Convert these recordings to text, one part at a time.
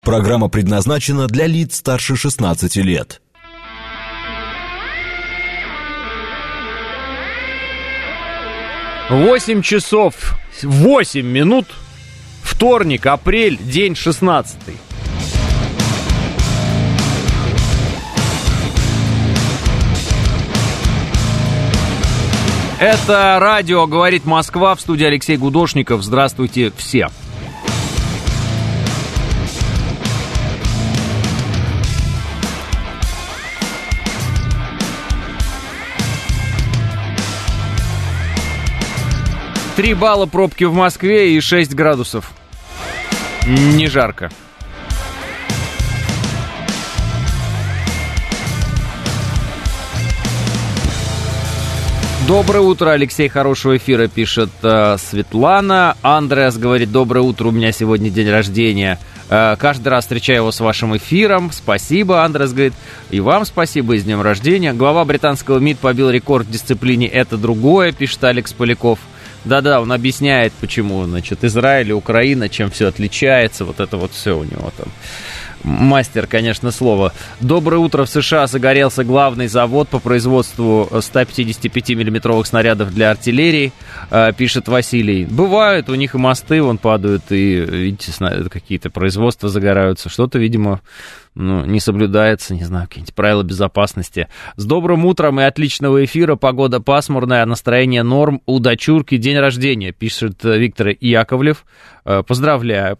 Программа предназначена для лиц старше 16 лет. Восемь часов 8 минут. Вторник, апрель, день 16. Это радио «Говорит Москва», в студии Алексей Гудошников. Здравствуйте все. Три балла пробки в Москве и 6 градусов. Не жарко. Доброе утро, Алексей, хорошего эфира, пишет Светлана. Андреас говорит: доброе утро, у меня сегодня день рождения. Каждый раз встречаю его с вашим эфиром. Спасибо, Андреас говорит. И вам спасибо, и с днем рождения. Глава британского МИД побил рекорд в дисциплине «Это другое», пишет Алекс Поляков. Да-да, он объясняет, почему, значит, Израиль и Украина, чем все отличается, вот это вот все у него там. Мастер, конечно, слова. Доброе утро. В США загорелся главный завод по производству 155-миллиметровых снарядов для артиллерии, пишет Василий. Бывают, у них и мосты вон падают, и, видите, какие-то производства загораются. Что-то, видимо, не соблюдается, не знаю, какие-нибудь правила безопасности. С добрым утром и отличного эфира. Погода пасмурная, настроение норм. У дочурки день рождения, пишет Виктор Яковлев. Поздравляю.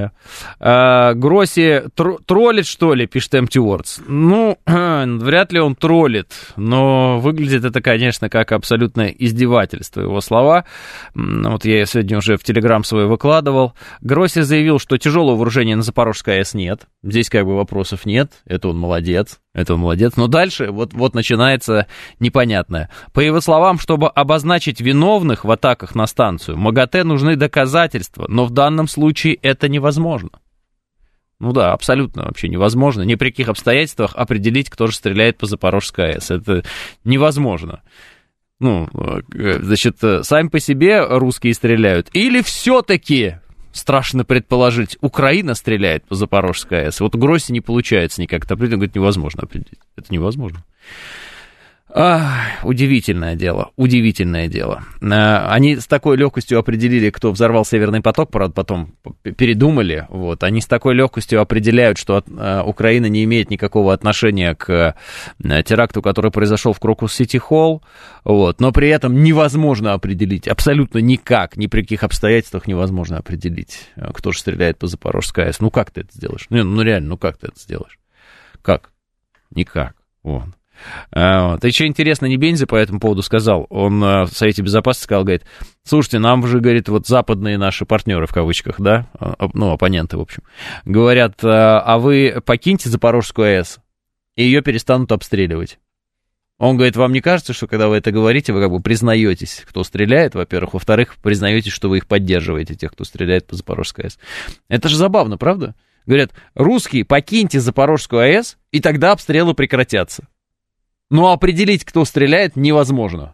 Гросси троллит, что ли, пишет Empty Words. Ну, вряд ли он троллит, но выглядит это, конечно, как абсолютное издевательство, его слова. Вот я сегодня уже в Телеграм свой выкладывал. Гросси заявил, что тяжелого вооружения на Запорожской АЭС нет. Здесь как бы вопросов нет, это он молодец. Но дальше вот начинается непонятное. По его словам, чтобы обозначить виновных в атаках на станцию, МАГАТЭ нужны доказательства, но в данном случае это невозможно. Ну да, абсолютно вообще невозможно. Ни при каких обстоятельствах определить, кто же стреляет по Запорожской АЭС. Это невозможно. Значит, сами по себе русские стреляют. Или все-таки... Страшно предположить, Украина стреляет по Запорожской АЭС. Вот у Гросси не получается никак это определить. Он говорит, невозможно определить. Это невозможно. Удивительное дело. Они с такой легкостью определили, кто взорвал Северный поток, правда, потом передумали. Вот. Они с такой легкостью определяют, что Украина не имеет никакого отношения к теракту, который произошел в Крокус-Сити-Холл. Вот. Но при этом невозможно определить, абсолютно никак, ни при каких обстоятельствах невозможно определить, кто же стреляет по Запорожской АЭС. Ну, как ты это сделаешь? Реально, как ты это сделаешь? Как? Никак. Вот. Еще интересно, Небензи по этому поводу сказал, он в Совете Безопасности сказал, говорит, слушайте, нам же, говорит, вот западные наши партнеры, в кавычках, да, оппоненты, в общем, говорят, а вы покиньте Запорожскую АЭС, и ее перестанут обстреливать. Он говорит, вам не кажется, что когда вы это говорите, вы как бы признаетесь, кто стреляет, во-первых, во-вторых, признаетесь, что вы их поддерживаете, тех, кто стреляет по Запорожской АЭС. Это же забавно, правда? Говорят, русские, покиньте Запорожскую АЭС, и тогда обстрелы прекратятся. Но определить, кто стреляет, невозможно.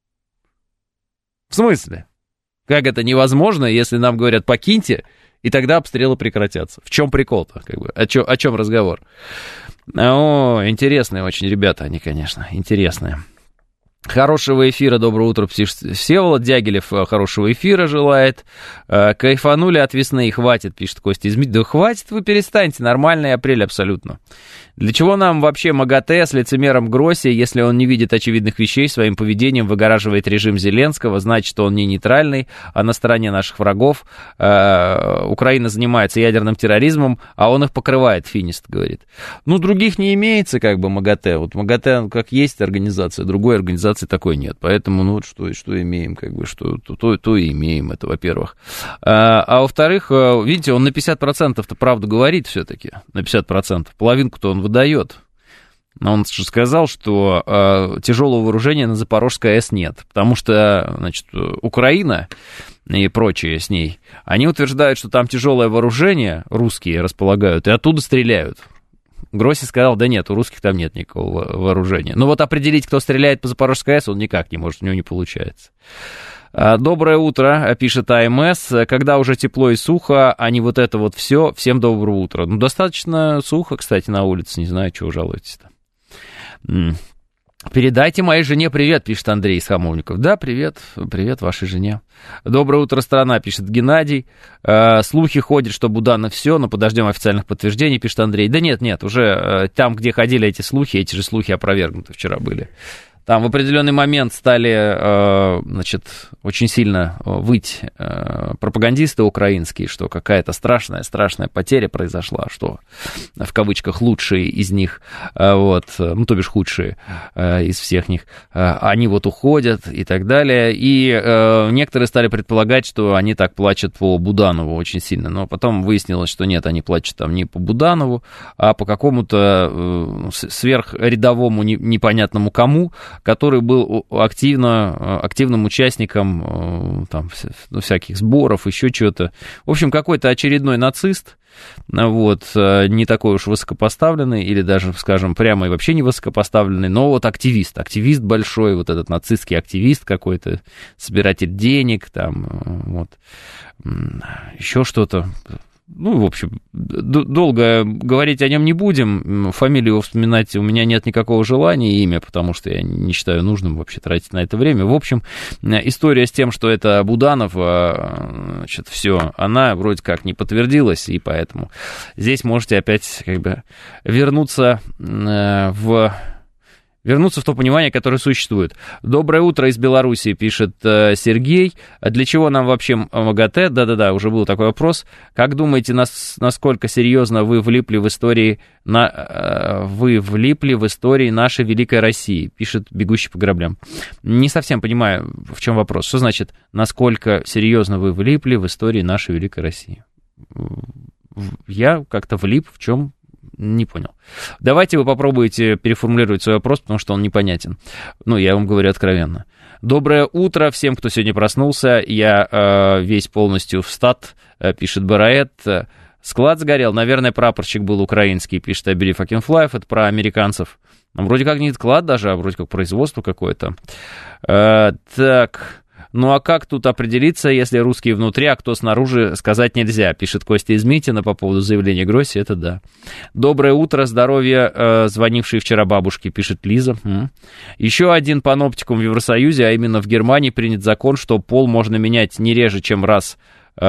В смысле? Как это невозможно, если нам говорят покиньте, и тогда обстрелы прекратятся? В чем прикол-то? Как бы? О чем разговор? Интересные очень ребята они, конечно, интересные. Хорошего эфира, доброе утро, Всеволод Дягилев хорошего эфира желает. Кайфанули от весны, хватит, пишет Костя из МИД. Да хватит, вы перестаньте, нормальный апрель абсолютно. Для чего нам вообще МАГАТЭ с лицемером Гросси, если он не видит очевидных вещей, своим поведением выгораживает режим Зеленского, значит, что он не нейтральный, а на стороне наших врагов. Украина занимается ядерным терроризмом, а он их покрывает, Финист говорит. Других не имеется, как бы, МАГАТЭ. Вот МАГАТЭ, как есть организация, другой организации такой нет. Поэтому, что имеем, как бы, то и имеем, это, во-первых. А во-вторых, видите, он на 50%-то правду говорит все-таки, на 50%. Половинку-то он выдает. Но он же сказал, что тяжелого вооружения на Запорожской АЭС нет, потому что, значит, Украина и прочие с ней, они утверждают, что там тяжелое вооружение русские располагают и оттуда стреляют. Гросси сказал, да нет, у русских там нет никакого вооружения. Но вот определить, кто стреляет по Запорожской АЭС, он никак не может, у него не получается. Доброе утро, пишет АМС. Когда уже тепло и сухо, а не вот это вот все. Всем доброе утро. Ну, достаточно сухо, кстати, на улице. Не знаю, чего жалуетесь-то. Передайте моей жене привет, пишет Андрей из Хамовников. Да, привет вашей жене. Доброе утро, страна, пишет Геннадий. Слухи ходят, что Буданов все, но подождем официальных подтверждений, пишет Андрей. Да нет, уже там, где ходили эти же слухи опровергнуты вчера были. Там в определенный момент стали, очень сильно выть пропагандисты украинские, что какая-то страшная потеря произошла, что в кавычках лучшие из них, то бишь худшие из всех них, они вот уходят и так далее. И некоторые стали предполагать, что они так плачут по Буданову очень сильно, но потом выяснилось, что нет, они плачут там не по Буданову, а по какому-то сверхрядовому непонятному кому, который был активным участником всяких сборов, еще чего-то. В общем, какой-то очередной нацист, не такой уж высокопоставленный, или даже, скажем, прямо и вообще не высокопоставленный, но вот активист большой, вот этот нацистский активист какой-то, собиратель денег, еще что-то. В общем, долго говорить о нем не будем, фамилию вспоминать у меня нет никакого желания, имя, потому что я не считаю нужным вообще тратить на это время. В общем, история с тем, что это Буданов, все, она вроде как не подтвердилась, и поэтому здесь можете опять вернуться в то понимание, которое существует. Доброе утро из Беларуси, пишет Сергей. Для чего нам вообще МАГАТЭ? Да-да-да, уже был такой вопрос. Как думаете, насколько серьезно вы влипли в истории нашей великой России? Пишет бегущий по граблям. Не совсем понимаю, в чем вопрос. Что значит, насколько серьезно вы влипли в истории нашей великой России? Я как-то влип, в чем? Не понял. Давайте вы попробуете переформулировать свой вопрос, потому что он непонятен. Я вам говорю откровенно. Доброе утро всем, кто сегодня проснулся. Я весь полностью в стат, пишет Бараэт. Склад сгорел. Наверное, прапорщик был украинский, пишет I Believe I Can Fly. Это про американцев. Вроде как не склад даже, а вроде как производство какое-то. Так... а как тут определиться, если русские внутри, а кто снаружи, сказать нельзя, пишет Костя из Митина по поводу заявления Гросси, это да. Доброе утро, здоровья, звонившие вчера бабушки, пишет Лиза. Еще один паноптикум в Евросоюзе, а именно в Германии принят закон, что пол можно менять не чаще, чем раз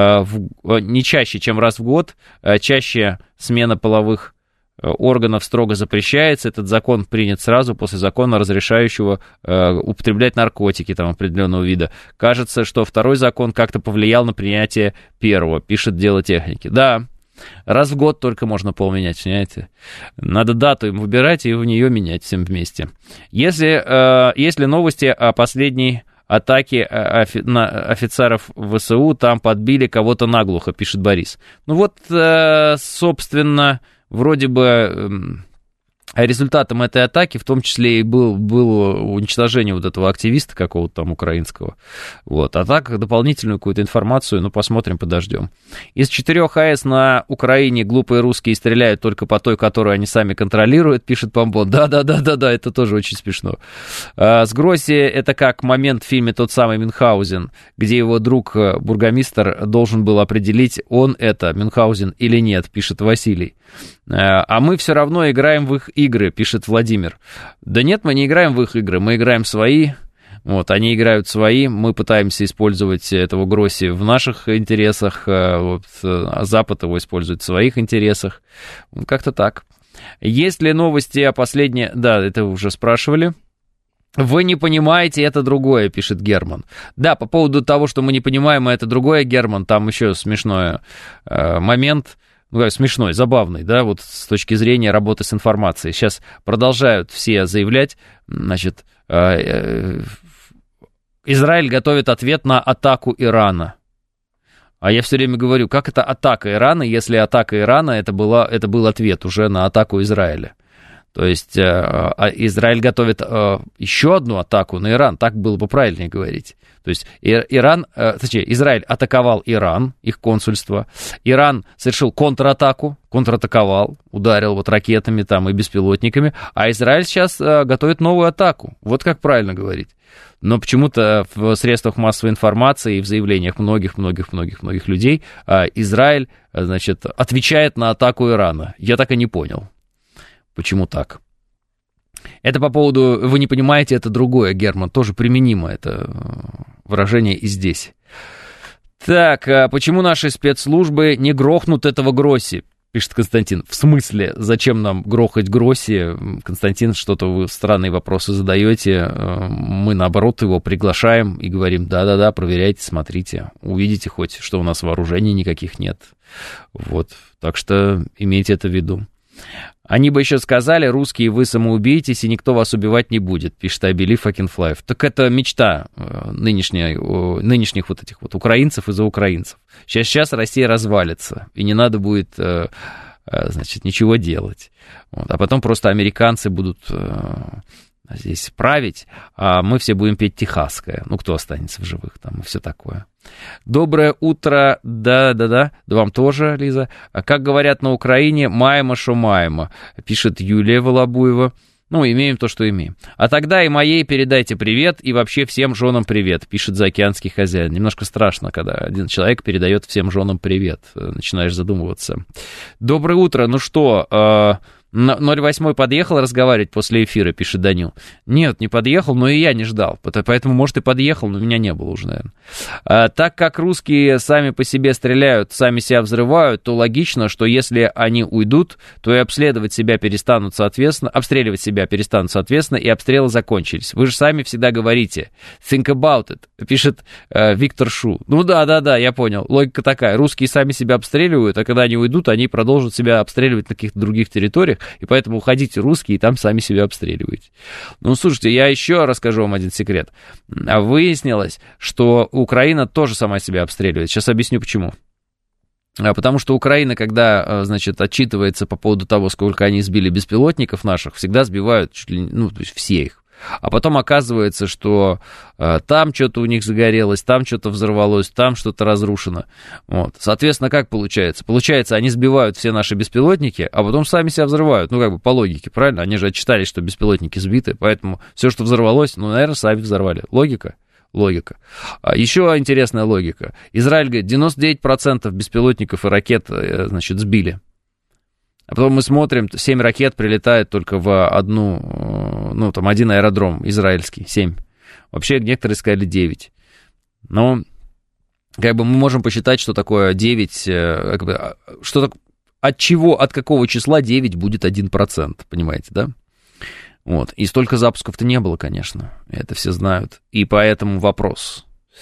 в год, чаще смена половых органов строго запрещается. Этот закон принят сразу после закона, разрешающего употреблять наркотики определенного вида. Кажется, что второй закон как-то повлиял на принятие первого, пишет Дело техники. Да, раз в год только можно пол менять, понимаете? Надо дату им выбирать и в нее менять всем вместе. Если новости о последней атаке офицеров ВСУ, там подбили кого-то наглухо, пишет Борис. Собственно... Вроде бы результатом этой атаки в том числе и было уничтожение вот этого активиста какого-то там украинского. А так дополнительную какую-то информацию, посмотрим, подождем. Из 4 АЭС на Украине глупые русские стреляют только по той, которую они сами контролируют, пишет Помбон. Да, это тоже очень смешно. С Гросси это как момент в фильме «Тот самый Мюнхгаузен», где его друг бургомистр должен был определить, он это, Мюнхгаузен или нет, пишет Василий. А мы все равно играем в их игры, пишет Владимир. Да нет, мы не играем в их игры, мы играем свои. Они играют свои, мы пытаемся использовать этого Гросси в наших интересах, а Запад его использует в своих интересах. Как-то так. Есть ли новости о последней... Да, это уже спрашивали. Вы не понимаете, это другое, пишет Герман. Да, по поводу того, что мы не понимаем, это другое, Герман, там еще смешной момент... смешной, забавный, с точки зрения работы с информацией. Сейчас продолжают все заявлять, Израиль готовит ответ на атаку Ирана. А я все время говорю, как это атака Ирана, если атака Ирана, это был ответ уже на атаку Израиля. То есть Израиль готовит еще одну атаку на Иран, так было бы правильнее говорить. То есть Израиль атаковал Иран, их консульство. Иран совершил контратаковал, ударил вот ракетами там и беспилотниками. А Израиль сейчас готовит новую атаку. Вот как правильно говорить. Но почему-то в средствах массовой информации и в заявлениях многих людей Израиль, значит, отвечает на атаку Ирана. Я так и не понял, почему так. Это по поводу, вы не понимаете, это другое, Герман, тоже применимо это выражение и здесь. Так, почему наши спецслужбы не грохнут этого Гросси? Пишет Константин. В смысле, зачем нам грохать Гросси? Константин, что-то вы странные вопросы задаете. Мы, наоборот, его приглашаем и говорим, да-да-да, проверяйте, смотрите, увидите хоть, что у нас вооружений никаких нет. Вот, так что имейте это в виду. Они бы еще сказали, русские, вы самоубейтесь, и никто вас убивать не будет, пишет I believe I can fly. Так это мечта нынешних вот этих вот украинцев из-за украинцев. Сейчас Россия развалится, и не надо будет, значит, ничего делать. Вот. А потом просто американцы будут здесь править, а мы все будем петь техасское. Ну, кто останется в живых там и все такое. Доброе утро, да, вам тоже, Лиза. Как говорят на Украине, маема шо маема, пишет Юлия Волобуева. Ну, имеем то, что имеем. А тогда и моей передайте привет, и вообще всем женам привет, пишет заокеанский хозяин. Немножко страшно, когда один человек передает всем женам привет. Начинаешь задумываться. Доброе утро, ну что, 08 подъехал разговаривать после эфира, пишет Данил. Нет, не подъехал, но и я не ждал. Поэтому, может, и подъехал, но меня не было уже, наверное. Так как русские сами по себе стреляют, сами себя взрывают, то логично, что если они уйдут, то и обстреливать себя перестанут соответственно, и обстрелы закончились. Вы же сами всегда говорите think about it, пишет Виктор Шу. Ну да, я понял. Логика такая. Русские сами себя обстреливают, а когда они уйдут, они продолжат себя обстреливать на каких-то других территориях, и поэтому уходите русские, и там сами себя обстреливаете. Ну, слушайте, я еще расскажу вам один секрет. Выяснилось, что Украина тоже сама себя обстреливает. Сейчас объясню, почему. Потому что Украина, когда, значит, отчитывается по поводу того, сколько они сбили беспилотников наших, всегда сбивают чуть ли, ну, то есть все их. А потом оказывается, что там что-то у них загорелось, там что-то взорвалось, там что-то разрушено. Вот. Соответственно, как получается? Получается, они сбивают все наши беспилотники, а потом сами себя взрывают. Ну, как бы по логике, правильно? Они же отчитались, что беспилотники сбиты, поэтому все, что взорвалось, ну, наверное, сами взорвали. Логика. Еще интересная логика. Израиль говорит, 99% беспилотников и ракет, значит, сбили. А потом мы смотрим, 7 ракет прилетает только в один аэродром израильский, 7. Вообще некоторые сказали 9. Но как бы мы можем посчитать, что такое 9, от какого числа 9 будет 1%, понимаете, да? Вот. И столько запусков-то не было, конечно, это все знают. И поэтому вопрос,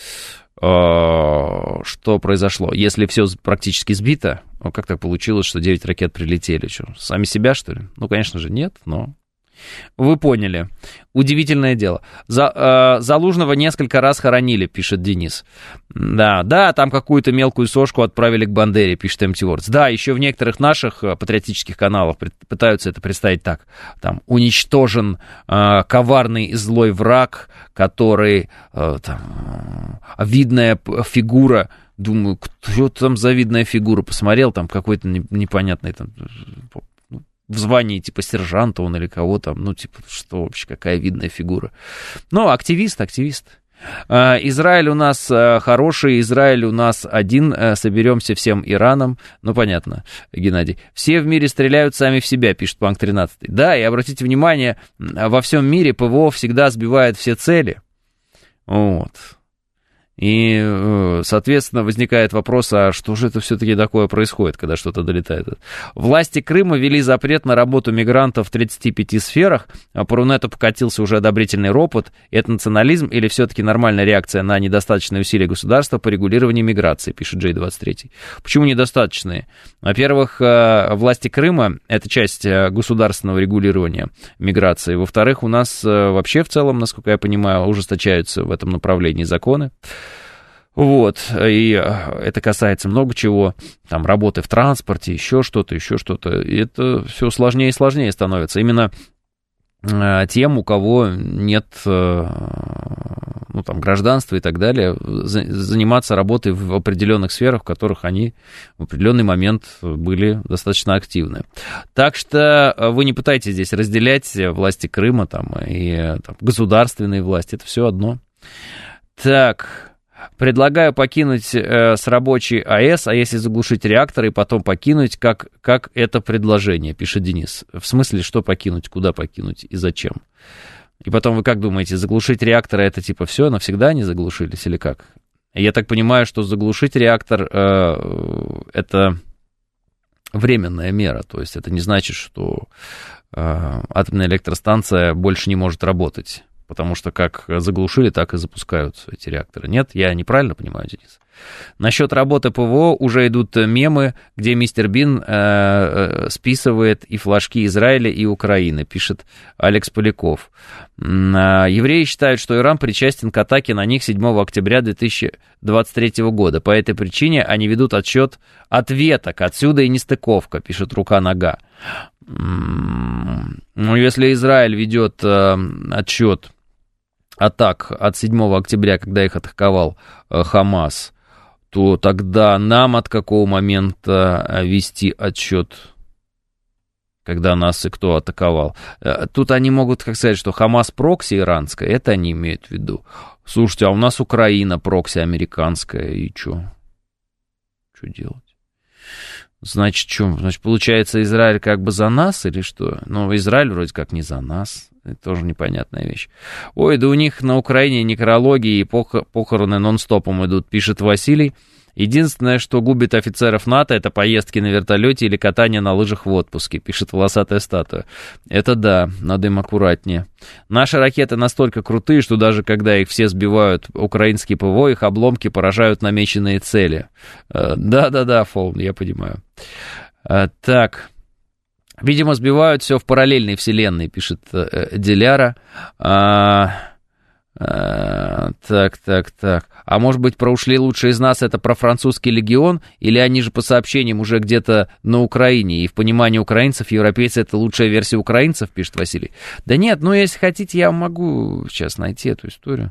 что произошло? Если все практически сбито, как так получилось, что 9 ракет прилетели? Что, сами себя, что ли? Ну, конечно же, нет, но... Вы поняли. Удивительное дело. Залужного несколько раз хоронили, пишет Денис. Да, там какую-то мелкую сошку отправили к Бандере, пишет Empty Words. Да, еще в некоторых наших патриотических каналах пытаются это представить так. Там уничтожен коварный и злой враг, который видная фигура. Думаю, кто там за видная фигура? Посмотрел, там какой-то непонятный там... в звании типа сержанта он или кого там, ну типа что вообще, какая видная фигура. Ну, активист. Израиль у нас хороший, Израиль у нас один, соберемся всем Ираном. Ну, понятно, Геннадий. Все в мире стреляют сами в себя, пишет Панк 13. Да, и обратите внимание, во всем мире ПВО всегда сбивает все цели. Вот. И, соответственно, возникает вопрос, а что же это все-таки такое происходит, когда что-то долетает? Власти Крыма ввели запрет на работу мигрантов в 35 сферах, а по Рунету покатился уже одобрительный ропот. Это национализм или все-таки нормальная реакция на недостаточные усилия государства по регулированию миграции, пишет J23. Почему недостаточные? Во-первых, власти Крыма — это часть государственного регулирования миграции. Во-вторых, у нас вообще в целом, насколько я понимаю, ужесточаются в этом направлении законы. Вот, и это касается много чего, там, работы в транспорте, еще что-то, и это все сложнее и сложнее становится. Именно тем, у кого нет, ну, там, гражданства и так далее, заниматься работой в определенных сферах, в которых они в определенный момент были достаточно активны. Так что вы не пытайтесь здесь разделять власти Крыма там, и там, государственные власти, это все одно. Так... Предлагаю покинуть с рабочей АЭС, а если заглушить реактор и потом покинуть, как это предложение, пишет Денис. В смысле, что покинуть, куда покинуть и зачем? И потом вы как думаете, заглушить реактор это типа все, навсегда они заглушились или как? Я так понимаю, что заглушить реактор это временная мера, то есть это не значит, что атомная электростанция больше не может работать. Потому что как заглушили, так и запускаются эти реакторы. Нет, я неправильно понимаю, Денис? Насчет работы ПВО уже идут мемы, где мистер Бин списывает и флажки Израиля, и Украины, пишет Алекс Поляков. Евреи считают, что Иран причастен к атаке на них 7 октября 2023 года. По этой причине они ведут отсчет ответок. Отсюда и нестыковка, пишет Рука-Нога. Ну, если Израиль ведет отсчет атак от 7 октября, когда их атаковал Хамас, то тогда нам от какого момента вести отсчет, когда нас и кто атаковал? Тут они могут как сказать, что Хамас прокси иранская, это они имеют в виду. Слушайте, а у нас Украина прокси американская, и что? Что делать? Значит, что? Значит, получается, Израиль как бы за нас или что? Ну, Израиль вроде как не за нас. Это тоже непонятная вещь. Ой, да у них на Украине некрологии и похороны нон-стопом идут, пишет Василий. Единственное, что губит офицеров НАТО, это поездки на вертолете или катание на лыжах в отпуске, пишет волосатая статуя. Это да, надо им аккуратнее. Наши ракеты настолько крутые, что даже когда их все сбивают, украинские ПВО, их обломки поражают намеченные цели. Да-да-да, Фолн, я понимаю. Так... Видимо, сбивают все в параллельной вселенной, пишет Диляра. Так. А может быть, про «Ушли лучшие из нас» это про французский легион? Или они же по сообщениям уже где-то на Украине? И в понимании украинцев, европейцы это лучшая версия украинцев, пишет Василий. Да нет, ну если хотите, я могу сейчас найти эту историю.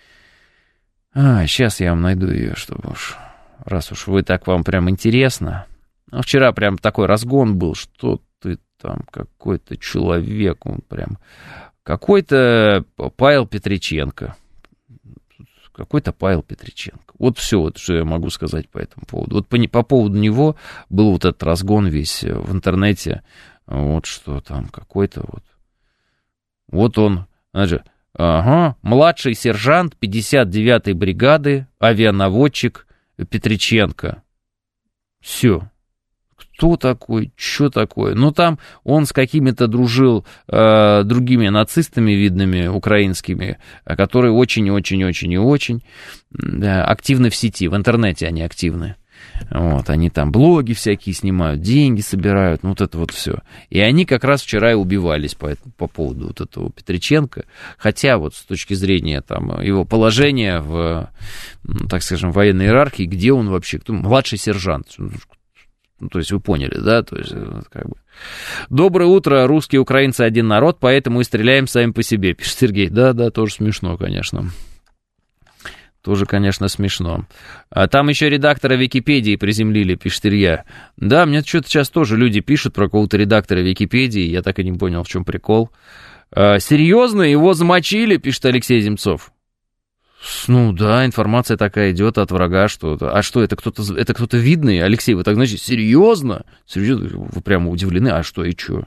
Сейчас я вам найду ее, чтобы уж... Раз уж вы так, вам прям интересно. Ну, вчера прям такой разгон был, что ты там какой-то человек, он прям... Какой-то Павел Петриченко. Какой-то Павел Петриченко. Вот все, вот, что я могу сказать по этому поводу. Вот по поводу него был вот этот разгон весь в интернете. Вот что там, какой-то вот... Вот он, значит, младший сержант 59-й бригады, авианаводчик Петриченко. Все. Кто такой, что такое? Ну, там он с какими-то дружил другими нацистами видными, украинскими, которые очень-очень-очень и очень активны в сети, в интернете они активны. Вот, они там блоги всякие снимают, деньги собирают, ну, вот это вот все. И они как раз вчера и убивались по поводу вот этого Петриченко, хотя вот с точки зрения там его положения в, так скажем, военной иерархии, где он вообще, кто, младший сержант. Ну, то есть вы поняли, да? То есть, как бы... Доброе утро, русские и украинцы один народ, поэтому и стреляем сами по себе, пишет Сергей. Да, тоже смешно, конечно. Тоже, конечно, смешно. А там еще редактора Википедии приземлили, пишет Илья. Да, мне что-то сейчас тоже люди пишут про какого-то редактора Википедии, я так и не понял, в чем прикол. Серьезно, его замочили, пишет Алексей Земцов. Ну да, информация такая идет от врага, что... А что, это кто-то видный? Алексей, вы так, значит, серьезно? Серьезно? Вы прямо удивлены? А что и что?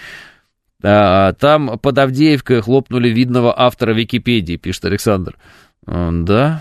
Там под Авдеевкой хлопнули видного автора Википедии, пишет Александр. Да?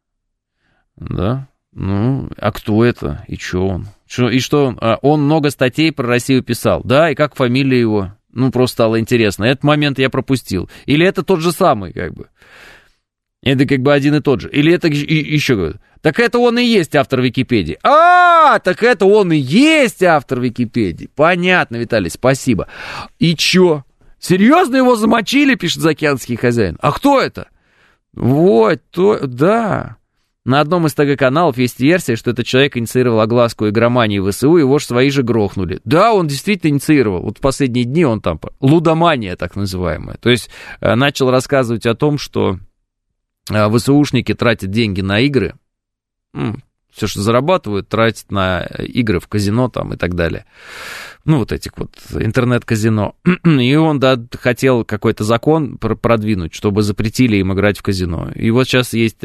Ну, а кто это? И что он? И что он? Он много статей про Россию писал. Да, и как фамилия его? Ну, просто стало интересно. Этот момент я пропустил. Или это тот же самый, как бы? Это как бы один и тот же. Или это еще говорят. Так это он и есть автор Википедии. Так это он и есть автор Википедии. Понятно, Виталий, спасибо. И чё? Серьезно его замочили, пишет заокеанский хозяин? А кто это? Вот, да. На одном из ТГ-каналов есть версия, что этот человек инициировал огласку игромании ВСУ, его же свои же грохнули. Да, он действительно инициировал. Вот в последние дни он там... Лудомания, так называемая. То есть начал рассказывать о том, что ВСУшники тратят деньги на игры, все, что зарабатывают, тратят на игры в казино там и так далее. Ну, вот этих вот интернет-казино. И он, да, хотел какой-то закон продвинуть, чтобы запретили им играть в казино. И вот сейчас есть,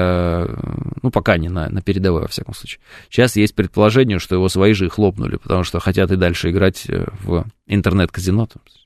ну, пока не на передовой, во всяком случае, сейчас есть предположение, что его свои же хлопнули, потому что хотят и дальше играть в интернет-казино.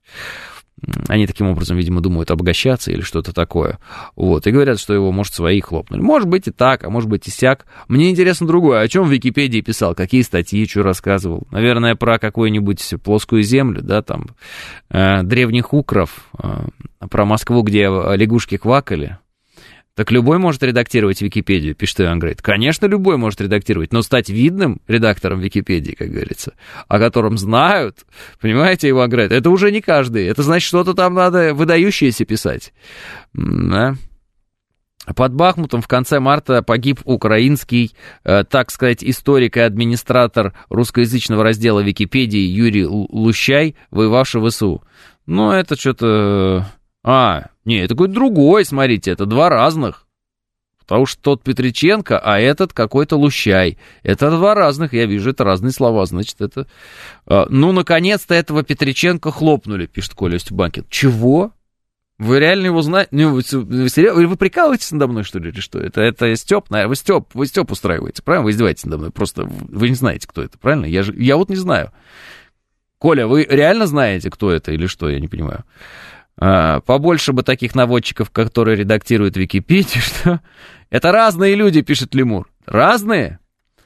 Они таким образом, видимо, думают обогащаться или что-то такое. Вот, и говорят, что его, может, свои хлопнули. Может быть и так, а может быть и сяк. Мне интересно другое. О чем в Википедии писал? Какие статьи, что рассказывал? Наверное, про какую-нибудь плоскую землю, да, там, древних укров, про Москву, где лягушки квакали. Так любой может редактировать Википедию, пишет Иван Грейт. Конечно, любой может редактировать, но стать видным редактором Википедии, как говорится, о котором знают, понимаете, Иван Грейт, это уже не каждый. Это значит, что-то там надо выдающееся писать. Да? Под Бахмутом в конце марта погиб украинский, так сказать, историк и администратор русскоязычного раздела Википедии Юрий Лущай, воевавший в ВСУ. Ну, это что-то... не, это какой-то другой, смотрите, это два разных. Потому что тот Петриченко, а этот какой-то Лущай. Это два разных, я вижу, это разные слова, значит, это... Ну, наконец-то этого Петриченко хлопнули, пишет Коля Стюбанкин. Чего? Вы реально его знаете? Ну, вы прикалываетесь надо мной, что ли, или что? Это Стёп, наверное, вы Стёп устраиваете, правильно? Вы издеваетесь надо мной, просто вы не знаете, кто это, правильно? Я вот не знаю. Коля, вы реально знаете, кто это или что? Я не понимаю. Побольше бы таких наводчиков, которые редактируют Википедию, что... Это разные люди, пишет Лемур. Разные?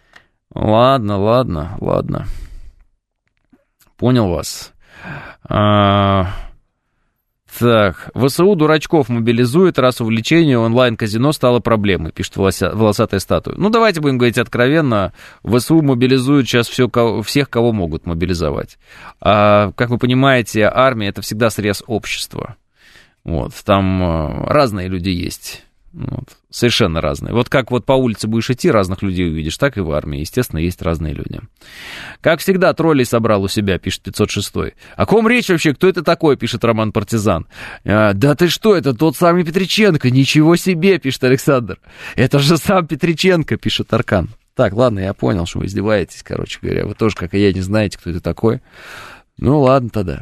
Ладно. Понял вас. Так, ВСУ дурачков мобилизует, раз увлечение онлайн-казино стало проблемой, пишет волосатая статуя. Ну, давайте будем говорить откровенно, ВСУ мобилизует сейчас всех, кого могут мобилизовать. Как вы понимаете, армия — это всегда срез общества. Вот, там разные люди есть. Вот, совершенно разные. Вот как вот по улице будешь идти, разных людей увидишь, так и в армии, естественно, есть разные люди. Как всегда, троллей собрал у себя, пишет 506. О ком речь вообще? Кто это такой, пишет Роман Партизан. Да ты что, это тот самый Петриченко, ничего себе, пишет Александр. Это же сам Петриченко, пишет Аркан. Так, ладно, я понял, что вы издеваетесь, короче говоря. Вы тоже, как и я, не знаете, кто это такой. Ну, ладно тогда.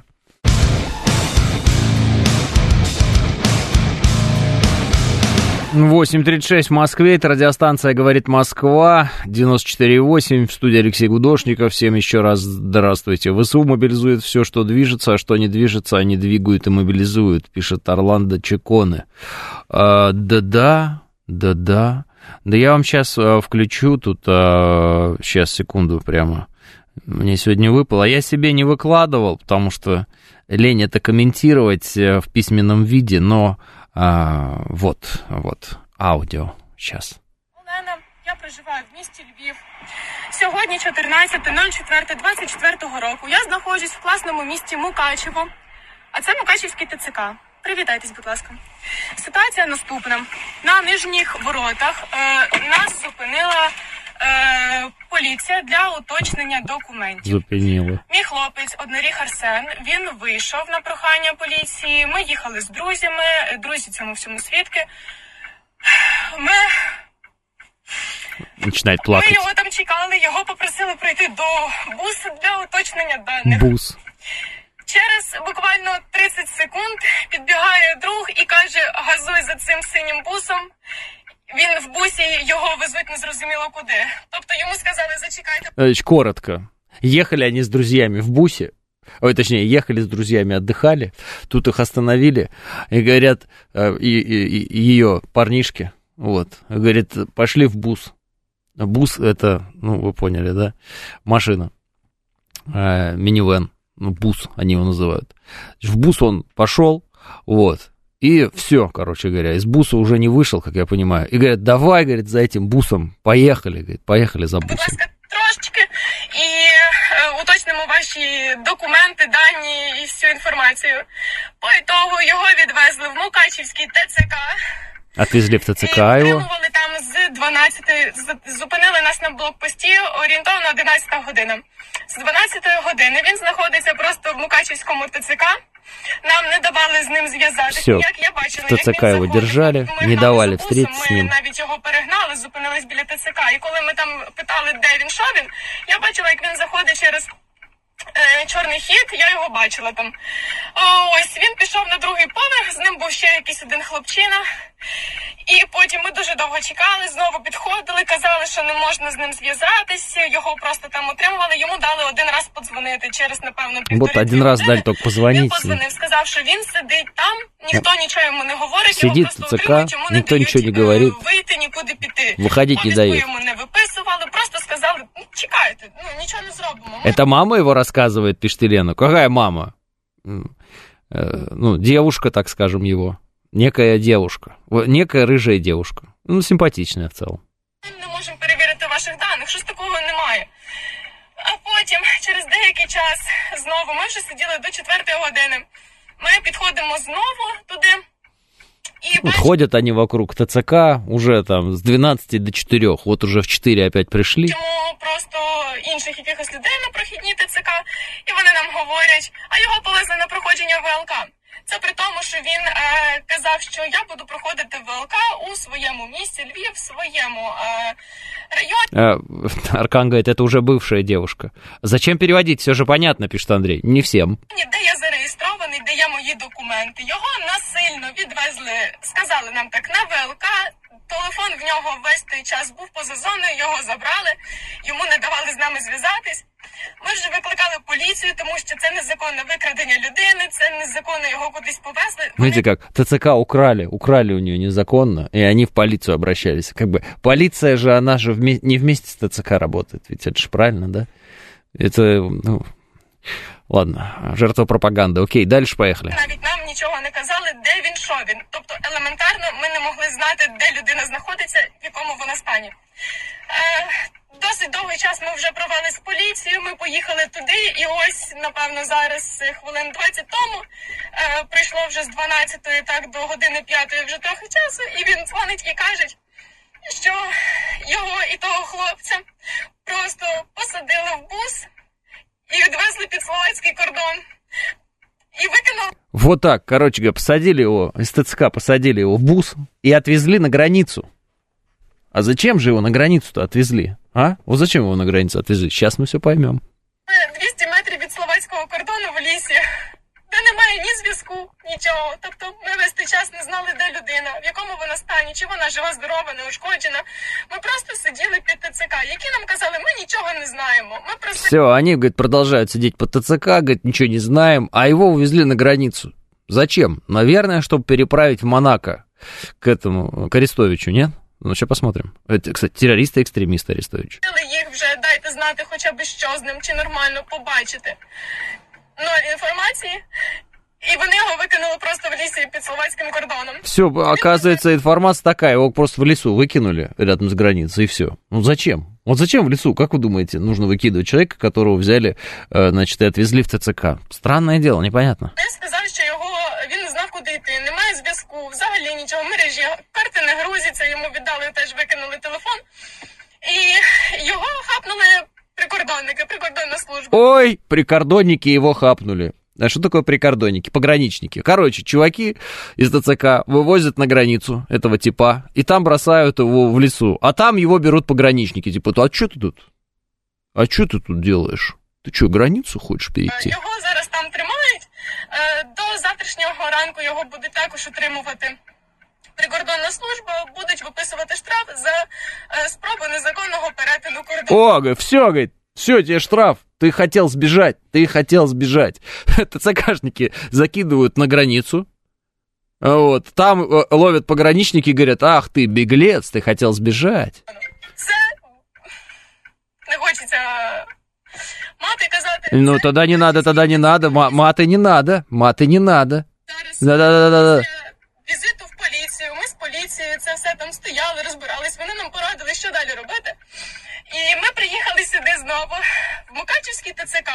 8:36 в Москве, это радиостанция «Говорит Москва», 94,8, в студии Алексей Гудошников. Всем еще раз здравствуйте. ВСУ мобилизует все, что движется, а что не движется, они двигают и мобилизуют, пишет Орландо Чеконе. Да, я вам сейчас включу тут, сейчас, секунду прямо, мне сегодня выпало, я себе не выкладывал, потому что лень это комментировать в письменном виде, но... Вот, аудио, сейчас. Олена, я проживаю в місті Львів. Сьогодні 14.04.24 року. Я знаходжусь в класному місті Мукачево, а це Мукачевський ТЦК. Привітайтесь, будь ласка. Ситуація наступна. На нижніх воротах нас зупинила поліція для уточнення документів. Зупинили. Мій хлопець, одноріг Арсен, він вийшов на прохання поліції. Ми їхали з друзями, друзі цьому всьому свідки. Починає плакати. Ми його там чекали, його попросили прийти до бусу для уточнення даних. Бус. Через буквально 30 секунд підбігає друг і каже, газуй за цим синім бусом. Він в бусі, його везуть незрозуміло куди. Тобто йому сказали, зачекайте. Значит, коротко. Ехали они с друзьями в бусе, ехали с друзьями, отдыхали, тут их остановили, и говорят, ее парнишки, вот, говорит, пошли в бус. Бус это, ну, вы поняли, да, машина, минивэн, ну, бус они его называют. В бус он пошел, вот. И все, короче говоря, из буса уже не вышел, как я понимаю. И говорят, давай, говорит, за этим бусом, поехали, говорит, поехали за бусом. Будь ласка, трошечки, і уточнимо ваші документи, дані і всю інформацію. По ітогу його відвезли в Мукачівський ТЦК. Отвезли в ТЦК І його. отримували там з 12, зупинили нас на блокпості орієнтовно 11 година. З 12 години він знаходиться просто в Мукачівському ТЦК. Нам не давали з ним зв'язатися. Всё. Як я бачила, В ТЦК як він його заходив, держали, ми не гнали давали за бусом, встретиться з ним. Ми навіть його перегнали, зупинились біля ТЦК. І коли ми там питали, де він, що він, я бачила, як він заходить через чорний хід, я його бачила там. Ось, він пішов на другий поверх, з ним був ще якийсь один хлопчина. І потім ми дуже довго чекали, знову підходили, казали, що не можна з ним зв'язатися, його просто там утримували, йому дали один раз подзвонити через, напевно, півтори-дві Вот один раз години. дали только позвонить. Він подзвонив, сказав, що він сидить там, ніхто нічого йому не говорить, Сидить його просто в ТЦК, утримують, йому ніхто не нічого не дають говорить. вийти, нікуди піти. Выходить не Повістку дают. йому не виписували, просто сказали, ну, чекайте, ну, нічого не зробимо. Ми Это мама его рассказывает, пишет Елена. Какая мама? Ну, девушка, так скажем, его. Некая девушка. Некая рыжая девушка. Ну, симпатичная в целом. не можемо перевірити ваших даних, щось такого немає. А потім, через деякий час, знову, ми вже сиділи до 4 години. Ми підходимо знову туди. І Вот ходят они вокруг ТЦК уже там с 12 до 4. Вот уже в 4 опять пришли. бачимо просто інших якихось людей на прохідній ТЦК, і вони нам говорять, а його повезли на проходження ВЛК. Це при тому, що він казав, що я буду проходити ВЛК у своєму місті Львів, в своєму районі. Аркан говорит, это уже бывшая девушка. Зачем переводить? Все же понятно, пишет Андрей. Не всем. Де я зареєстрований, де є мої документи. Його насильно відвезли, сказали нам так, на ВЛК. Телефон в нього весь той час був поза зоною, його забрали, йому не давали з нами зв'язатись. Ми вже викликали поліцію, тому що це незаконне викрадення людини, це незаконно його кудись повезли. Знаете как, ТЦК украли у нее незаконно, и они в полицию обращались. Как бы полиция же, она же не вместе с ТЦК работает, ведь это же правильно, да? Это, ну, ладно, жертва пропаганды. Окей, дальше поехали. Навіть нам нічого не казали, де він, що він. Тобто елементарно ми не могли знати, де людина знаходиться, в якому вона стані. Досить довгий час ми вже провели з поліцією, ми поїхали туди, і ось, напевно, зараз хвилин 20 тому прийшло вже з 12-ї, так, до години 5-ї вже трохи часу, і він дзвонить і каже, що його і того хлопця просто посадили в бус і відвезли під словацький кордон. И выкинул. Вот так, короче говоря, посадили его, из ТЦК посадили его в бус и отвезли на границу. А зачем же его на границу-то отвезли? А? Вот зачем его на границу отвезли? Сейчас мы все поймем. 200 метрів від словацького кордону в лісі, де немає ні зв'язку, нічого. Тобто ми весь той час не знали, де людина, в якому вона стані, чи вона жива, здорова, неушкоджена. Ми просто сиділи під ТЦК, які нам казали, ми нічого не знаємо. Ми просто... Все, они, говорит, продолжают сидеть по ТЦК, говорит, ничего не знаем, а его увезли на границу. Зачем? Наверное, чтобы переправить в Монако к этому, к Арестовичу, нет? Ну, сейчас посмотрим. Это, кстати, террористы-экстремисты Арестович. їх вже, дайте знати хоча б що з ним, чи нормально побачити. Ноль інформації. І вони його викинули просто в лісі під словацьким кордоном. Все, оказывается, информация такая, его просто в лесу выкинули рядом с границей, и все. Ну, зачем? Вот зачем в лесу, как вы думаете, нужно выкидывать человека, которого взяли, значит, и отвезли в ТЦК? Странное дело, непонятно. Він сказав, що він не знав, куди йти, немає зв'язку, взагалі нічого, мережі, карти не грузяться, йому віддали, теж викинули телефон. І його хапнули прикордонники, прикордонна служба. Ой, прикордонники его хапнули. А что такое прикордонники? Пограничники. Короче, чуваки из ТЦК вывозят на границу этого типа, и там бросают его в лесу. А там его берут пограничники. Типа, а что ты тут? А что ты тут делаешь? Ты что, границу хочешь перейти? Його зараз там тримають. До завтрашнього ранку його будуть також утримувати. Прикордонна служба, будуть виписувати штраф за спробу незаконного перетину кордону. О, говорит, все, говорит, все, тебе штраф. Ты хотел сбежать. ТЦКшники закидывают на границу. Вот, там ловят пограничники и говорят, ах ты, беглец, ты хотел сбежать. Це не хочеться мати казати. Ну, тогда не надо, маты не надо. Зараз Да-да-да-да. візиту в поліцію, ми з поліцією це все там стояли, розбирались, вони нам порадили, що далі робити. І ми приїхали сюди знову, в Мукачівський ТЦК,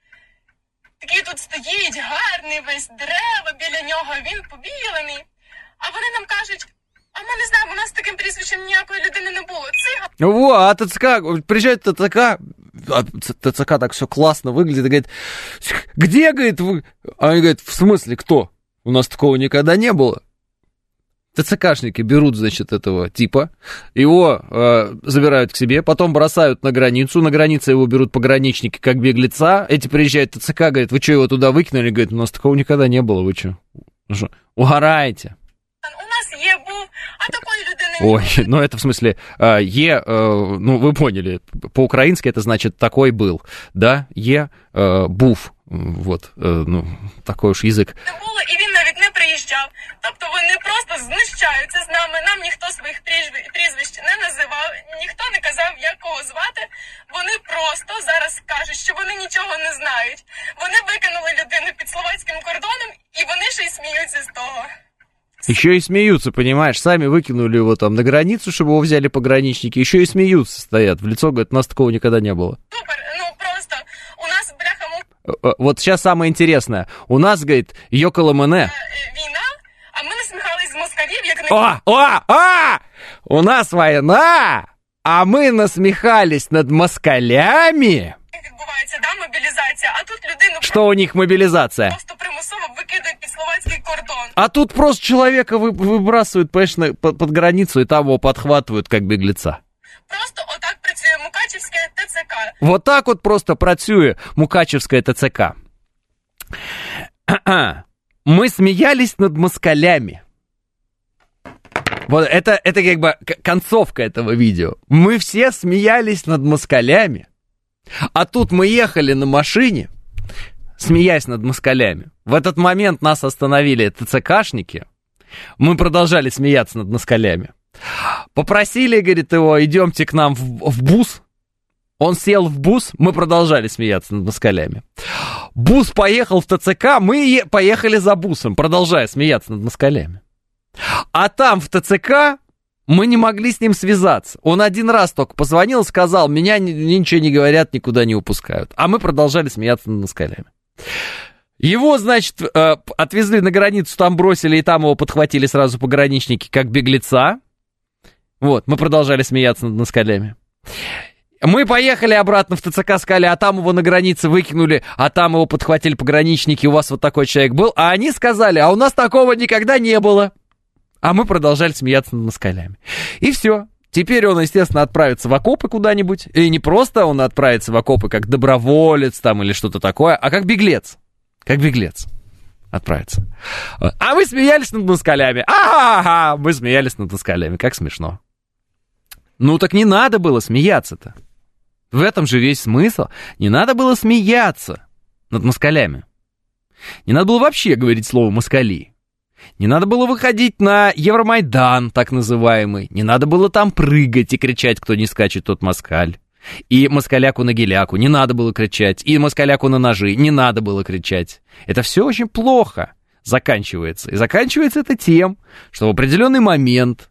який тут стоїть, гарний, весь дерева біля нього, він побілений. А вони нам кажуть, а ми не знаємо, у нас з таким прізвищем ніякої людини не було. Циган. Во, а ТЦК, приезжает ТЦК, а ТЦК так все классно выглядит, и говорит, где, говорит, вы? А они говорят, в смысле, кто? У нас такого никогда не было. ТЦКшники берут, значит, этого типа, его забирают к себе, потом бросают на границе его берут пограничники как беглеца, эти приезжают в ТЦК, говорят, вы что, его туда выкинули? Говорят, у нас такого никогда не было, вы что, угораете? У нас є, був, а такої людини не Ой, було. ну это в смысле, ну вы поняли, по-украински это значит такой был, да, був, вот, ну, такой уж язык. Не було, і він навіть не приїжджав. Тобто вони просто знущаються з нами, нам ніхто своїх прізвищ не називав, ніхто не казав, як кого звати. Вони просто зараз кажуть, що вони нічого не знають. Вони викинули людину під словацьким кордоном, і вони ще й сміються з того. Еще и смеются, понимаешь, сами выкинули его там на границу, чтобы его взяли пограничники, еще и смеются, стоят в лицо, говорят, у нас такого никогда не было. Супер, ну просто, у нас, бляха, Вот сейчас самое интересное, у нас, говорит, ёкало мене. війна, а ми насміхались з москалів, як не... У нас война, а мы насмехались над москалями. Відбувається, да, мобілізація, а тут людину Что у них мобилизация? просто примусово викидають під словацький кордон. А тут просто человека выбрасывают, понимаешь, под границу, и там его подхватывают как беглеца. Просто отак працює Мукачівське ТЦК. Вот так вот просто працює Мукачевское ТЦК. Мы смеялись над москалями. Вот это как бы концовка этого видео. Мы все смеялись над москалями. А тут мы ехали на машине, смеясь над москалями. В этот момент нас остановили ТЦКшники. Мы продолжали смеяться над москалями. Попросили, говорит, его, идемте к нам в бус. Он сел в бус, мы продолжали смеяться над москалями. Бус поехал в ТЦК, мы поехали за бусом, продолжая смеяться над москалями. А там в ТЦК мы не могли с ним связаться. Он один раз только позвонил и сказал, меня ничего не говорят, никуда не упускают. А мы продолжали смеяться над москалями. Его, значит, отвезли на границу, там бросили, и там его подхватили сразу пограничники, как беглеца. Вот, мы продолжали смеяться над москалями. Мы поехали обратно в ТЦК, сказали, а там его на границе выкинули, а там его подхватили пограничники, у вас вот такой человек был. А они сказали, а у нас такого никогда не было. А мы продолжали смеяться над москалями. И все. Теперь он, естественно, отправится в окопы куда-нибудь. И не просто он отправится в окопы как доброволец там или что-то такое, а как беглец. Как беглец отправится. А мы смеялись над москалями. Ага, мы смеялись над москалями. Как смешно. Ну так не надо было смеяться-то. В этом же весь смысл. Не надо было смеяться над москалями. Не надо было вообще говорить слово «москали». Не надо было выходить на Евромайдан, так называемый. Не надо было там прыгать и кричать, кто не скачет, тот москаль. И москаляку на геляку не надо было кричать. И москаляку на ножи не надо было кричать. Это все очень плохо заканчивается. И заканчивается это тем, что в определенный момент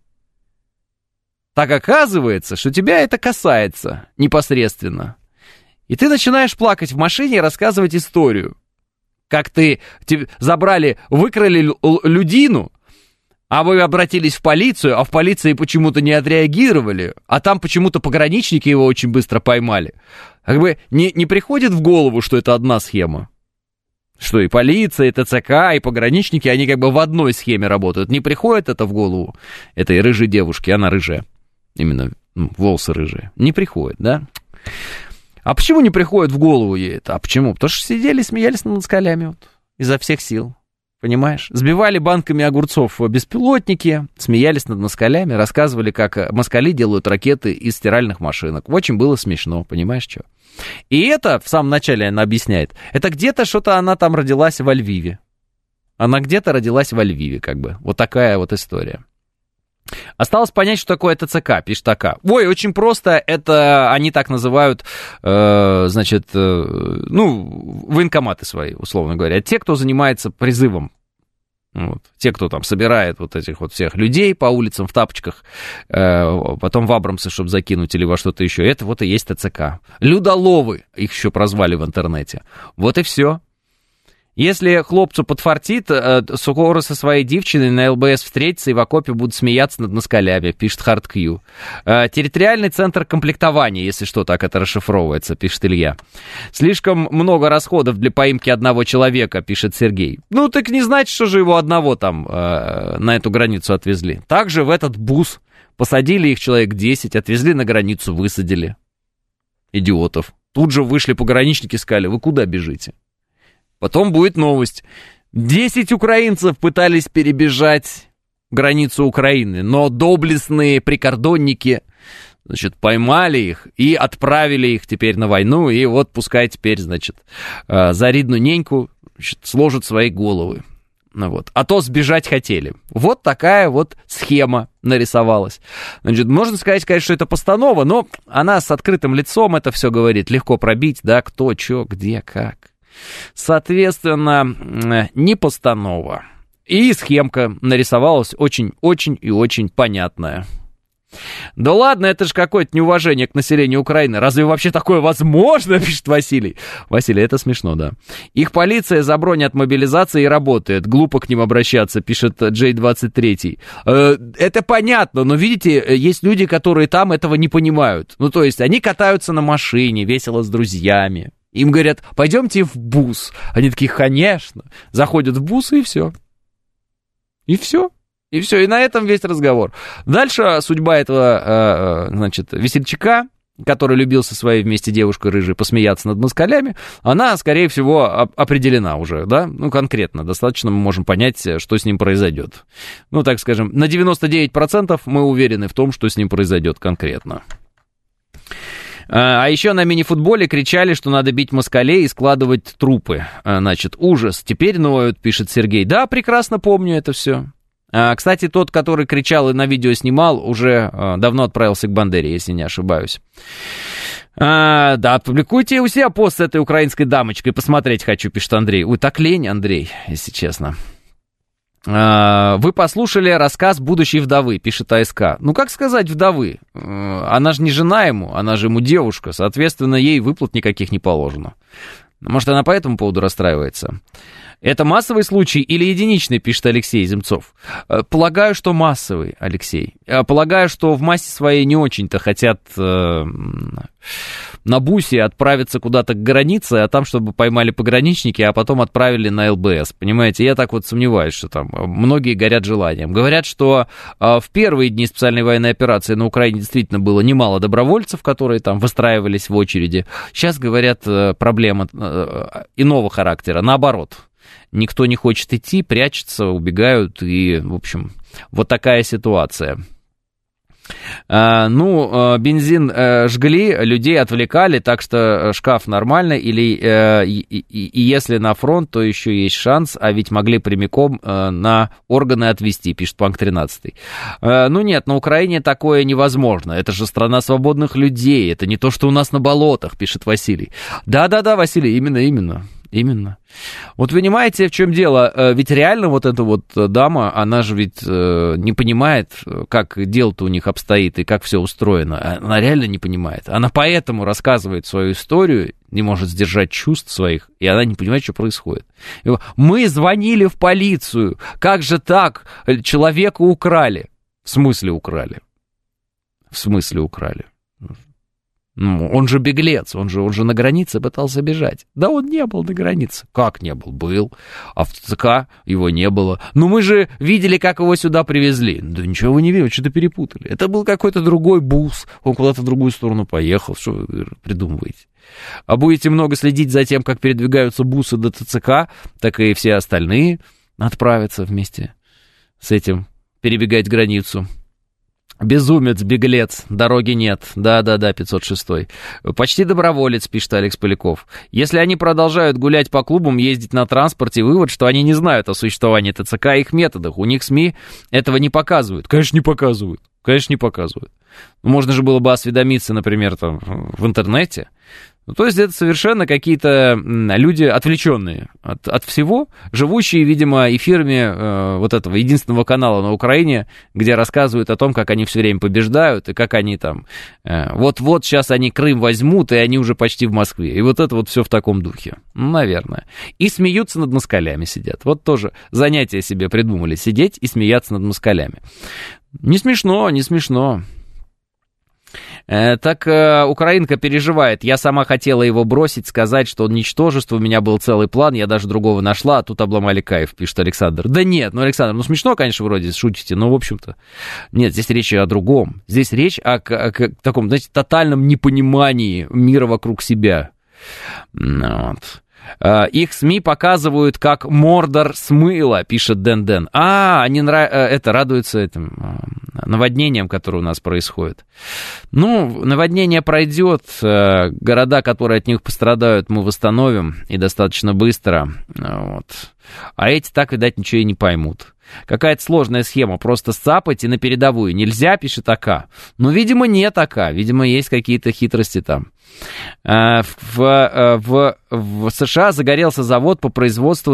так оказывается, что тебя это касается непосредственно. И ты начинаешь плакать в машине и рассказывать историю. Как тебе забрали, выкрали людину, а вы обратились в полицию, а в полиции почему-то не отреагировали, а там почему-то пограничники его очень быстро поймали. Как бы не приходит в голову, что это одна схема. Что и полиция, и ТЦК, и пограничники, они как бы в одной схеме работают. Не приходит это в голову этой рыжей девушки, она рыжая. Именно волосы рыжие. Не приходит, да? А почему не приходит в голову ей это? А почему? Потому что сидели, смеялись над москалями вот, изо всех сил. Понимаешь? Сбивали банками огурцов беспилотники, смеялись над москалями, рассказывали, как москали делают ракеты из стиральных машинок. Очень было смешно, понимаешь, что? И это, в самом начале она объясняет, это где-то что-то она там родилась во Львиве. Она где-то родилась во Львиве, как бы. Вот такая вот история. Осталось понять, что такое ТЦК, пишет ТК. Ой, очень просто, это они так называют, военкоматы свои, условно говоря. Те, кто занимается призывом, вот, те, кто там собирает вот этих вот всех людей по улицам в тапочках, потом в Абрамсы, чтобы закинуть или во что-то еще, это вот и есть ТЦК. Людоловы, их еще прозвали в интернете. Вот и все. Если хлопцу подфартит, скоро со своей девчиной на ЛБС встретятся и в окопе будут смеяться над москалями, пишет HardQ. Территориальный центр комплектования, если что, так это расшифровывается, пишет Илья. Слишком много расходов для поимки одного человека, пишет Сергей. Ну, так не значит, что же его одного там на эту границу отвезли. Также в этот бус посадили их человек 10, отвезли на границу, высадили. Идиотов. Тут же вышли пограничники и сказали: вы куда бежите? Потом будет новость. 10 украинцев пытались перебежать границу Украины, но доблестные прикордонники, значит, поймали их и отправили их теперь на войну, и вот пускай теперь, значит, за рідну неньку, значит, сложат свои головы. Ну вот. А то сбежать хотели. Вот такая вот схема нарисовалась. Значит, можно сказать, конечно, что это постанова, но она с открытым лицом это все говорит. Легко пробить, да, кто, что, где, как. Соответственно, не постанова. И схемка нарисовалась очень-очень и очень понятная. Да ладно, это же какое-то неуважение к населению Украины. Разве вообще такое возможно, пишет Василий. Василий, это смешно, да. Их полиция за бронь от мобилизации и работает. Глупо к ним обращаться, пишет J23. Это понятно, но видите, есть люди, которые там этого не понимают. Ну, то есть, они катаются на машине, весело с друзьями. Им говорят: пойдемте в бус. Они такие: конечно. Заходят в бус, и все. И все. И все, и на этом весь разговор. Дальше судьба этого, значит, весельчака, который любил со своей вместе девушкой рыжей посмеяться над москалями, она, скорее всего, определена уже, да? Ну, конкретно. Достаточно мы можем понять, что с ним произойдет. Ну, так скажем, на 99% мы уверены в том, что с ним произойдет конкретно. А еще на мини-футболе кричали, что надо бить москалей и складывать трупы. Значит, ужас. Теперь ноют, пишет Сергей. Да, прекрасно помню это все. Кстати, тот, который кричал и на видео снимал, уже давно отправился к Бандере, если не ошибаюсь. Да, публикуйте у себя пост с этой украинской дамочкой, посмотреть хочу, пишет Андрей. Ой, так лень, Андрей, если честно. Вы послушали рассказ будущей вдовы, пишет АСК. Ну, как сказать вдовы? Она же не жена ему, она же ему девушка, соответственно, ей выплат никаких не положено. Может, она по этому поводу расстраивается? Это массовый случай или единичный, пишет Алексей Земцов. Полагаю, что массовый, Алексей. Полагаю, что в массе своей не очень-то хотят на бусе отправиться куда-то к границе, а там, чтобы поймали пограничники, а потом отправили на ЛБС. Понимаете, я так вот сомневаюсь, что там многие горят желанием. Говорят, что в первые дни специальной военной операции на Украине действительно было немало добровольцев, которые там выстраивались в очереди. Сейчас, говорят, проблема иного характера, наоборот. Никто не хочет идти, прячется, убегают, и, в общем, вот такая ситуация. Бензин жгли, людей отвлекали, так что шкаф нормально, и если на фронт, то еще есть шанс, а ведь могли прямиком на органы отвезти, пишет Панк 13. Нет, на Украине такое невозможно, это же страна свободных людей, это не то, что у нас на болотах, пишет Василий. Да-да-да, Василий, именно. Вот понимаете, в чем дело? Ведь реально вот эта вот дама, она же ведь не понимает, как дело-то у них обстоит и как все устроено. Она реально не понимает. Она поэтому рассказывает свою историю, не может сдержать чувств своих, и она не понимает, что происходит. Мы звонили в полицию. Как же так? Человека украли. В смысле украли? Ну, он же беглец, он же на границе пытался бежать. Да он не был на границе. Как не был? Был. А в ЦК его не было. Ну, мы же видели, как его сюда привезли. Да ничего вы не видели, что-то перепутали. Это был какой-то другой бус. Он куда-то в другую сторону поехал. Что вы придумываете? А будете много следить за тем, как передвигаются бусы до ТЦК, так и все остальные отправятся вместе с этим перебегать границу. Безумец, беглец, дороги нет. Да-да-да, 506. Почти доброволец, пишет Алекс Поляков. Если они продолжают гулять по клубам, ездить на транспорте, вывод, что они не знают о существовании ТЦК и их методах. У них СМИ этого не показывают. Конечно, не показывают. Можно же было бы осведомиться, например, там, в интернете. Ну, то есть это совершенно какие-то люди отвлеченные от всего, живущие, видимо, эфирами вот этого единственного канала на Украине, где рассказывают о том, как они все время побеждают, и как они там, вот-вот сейчас они Крым возьмут, и они уже почти в Москве. И вот это вот все в таком духе. Ну, наверное. И смеются над москалями сидят. Вот тоже занятие себе придумали, сидеть и смеяться над москалями. Не смешно, не смешно. Так украинка переживает. Я сама хотела его бросить, сказать, что он ничтожество, у меня был целый план, я даже другого нашла, а тут обломали кайф, пишет Александр. Да нет, ну, Александр, ну смешно, конечно, вроде шутите, но, в общем-то, нет, здесь речь о другом. Здесь речь о таком, знаете, тотальном непонимании мира вокруг себя. Вот. Их СМИ показывают, как Мордор смыло, пишет Дэн. Они радуются этим наводнениям, которые у нас происходят. Ну, наводнение пройдет, города, которые от них пострадают, мы восстановим, и достаточно быстро. Вот. А эти так, видать, ничего и не поймут. Какая-то сложная схема, просто сцапать и на передовую. Нельзя, пишет АК. Ну, видимо, нет АК, видимо, есть какие-то хитрости там. В США загорелся завод по производству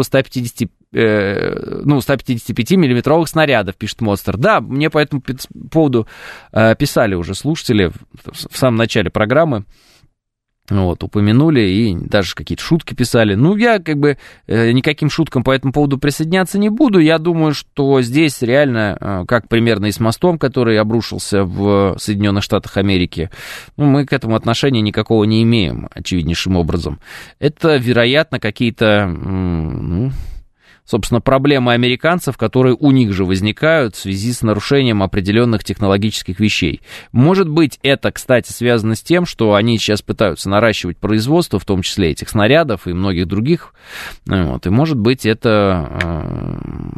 155-миллиметровых снарядов, пишет Монстр. Да, мне по этому поводу писали уже слушатели в самом начале программы. Вот, упомянули и даже какие-то шутки писали. Ну, я никаким шуткам по этому поводу присоединяться не буду. Я думаю, что здесь реально, как примерно и с мостом, который обрушился в Соединенных Штатах Америки, мы к этому отношения никакого не имеем, очевиднейшим образом. Это, вероятно, какие-то, собственно, проблемы американцев, которые у них же возникают в связи с нарушением определенных технологических вещей. Может быть, это, кстати, связано с тем, что они сейчас пытаются наращивать производство, в том числе этих снарядов и многих других. Вот, и, может быть, это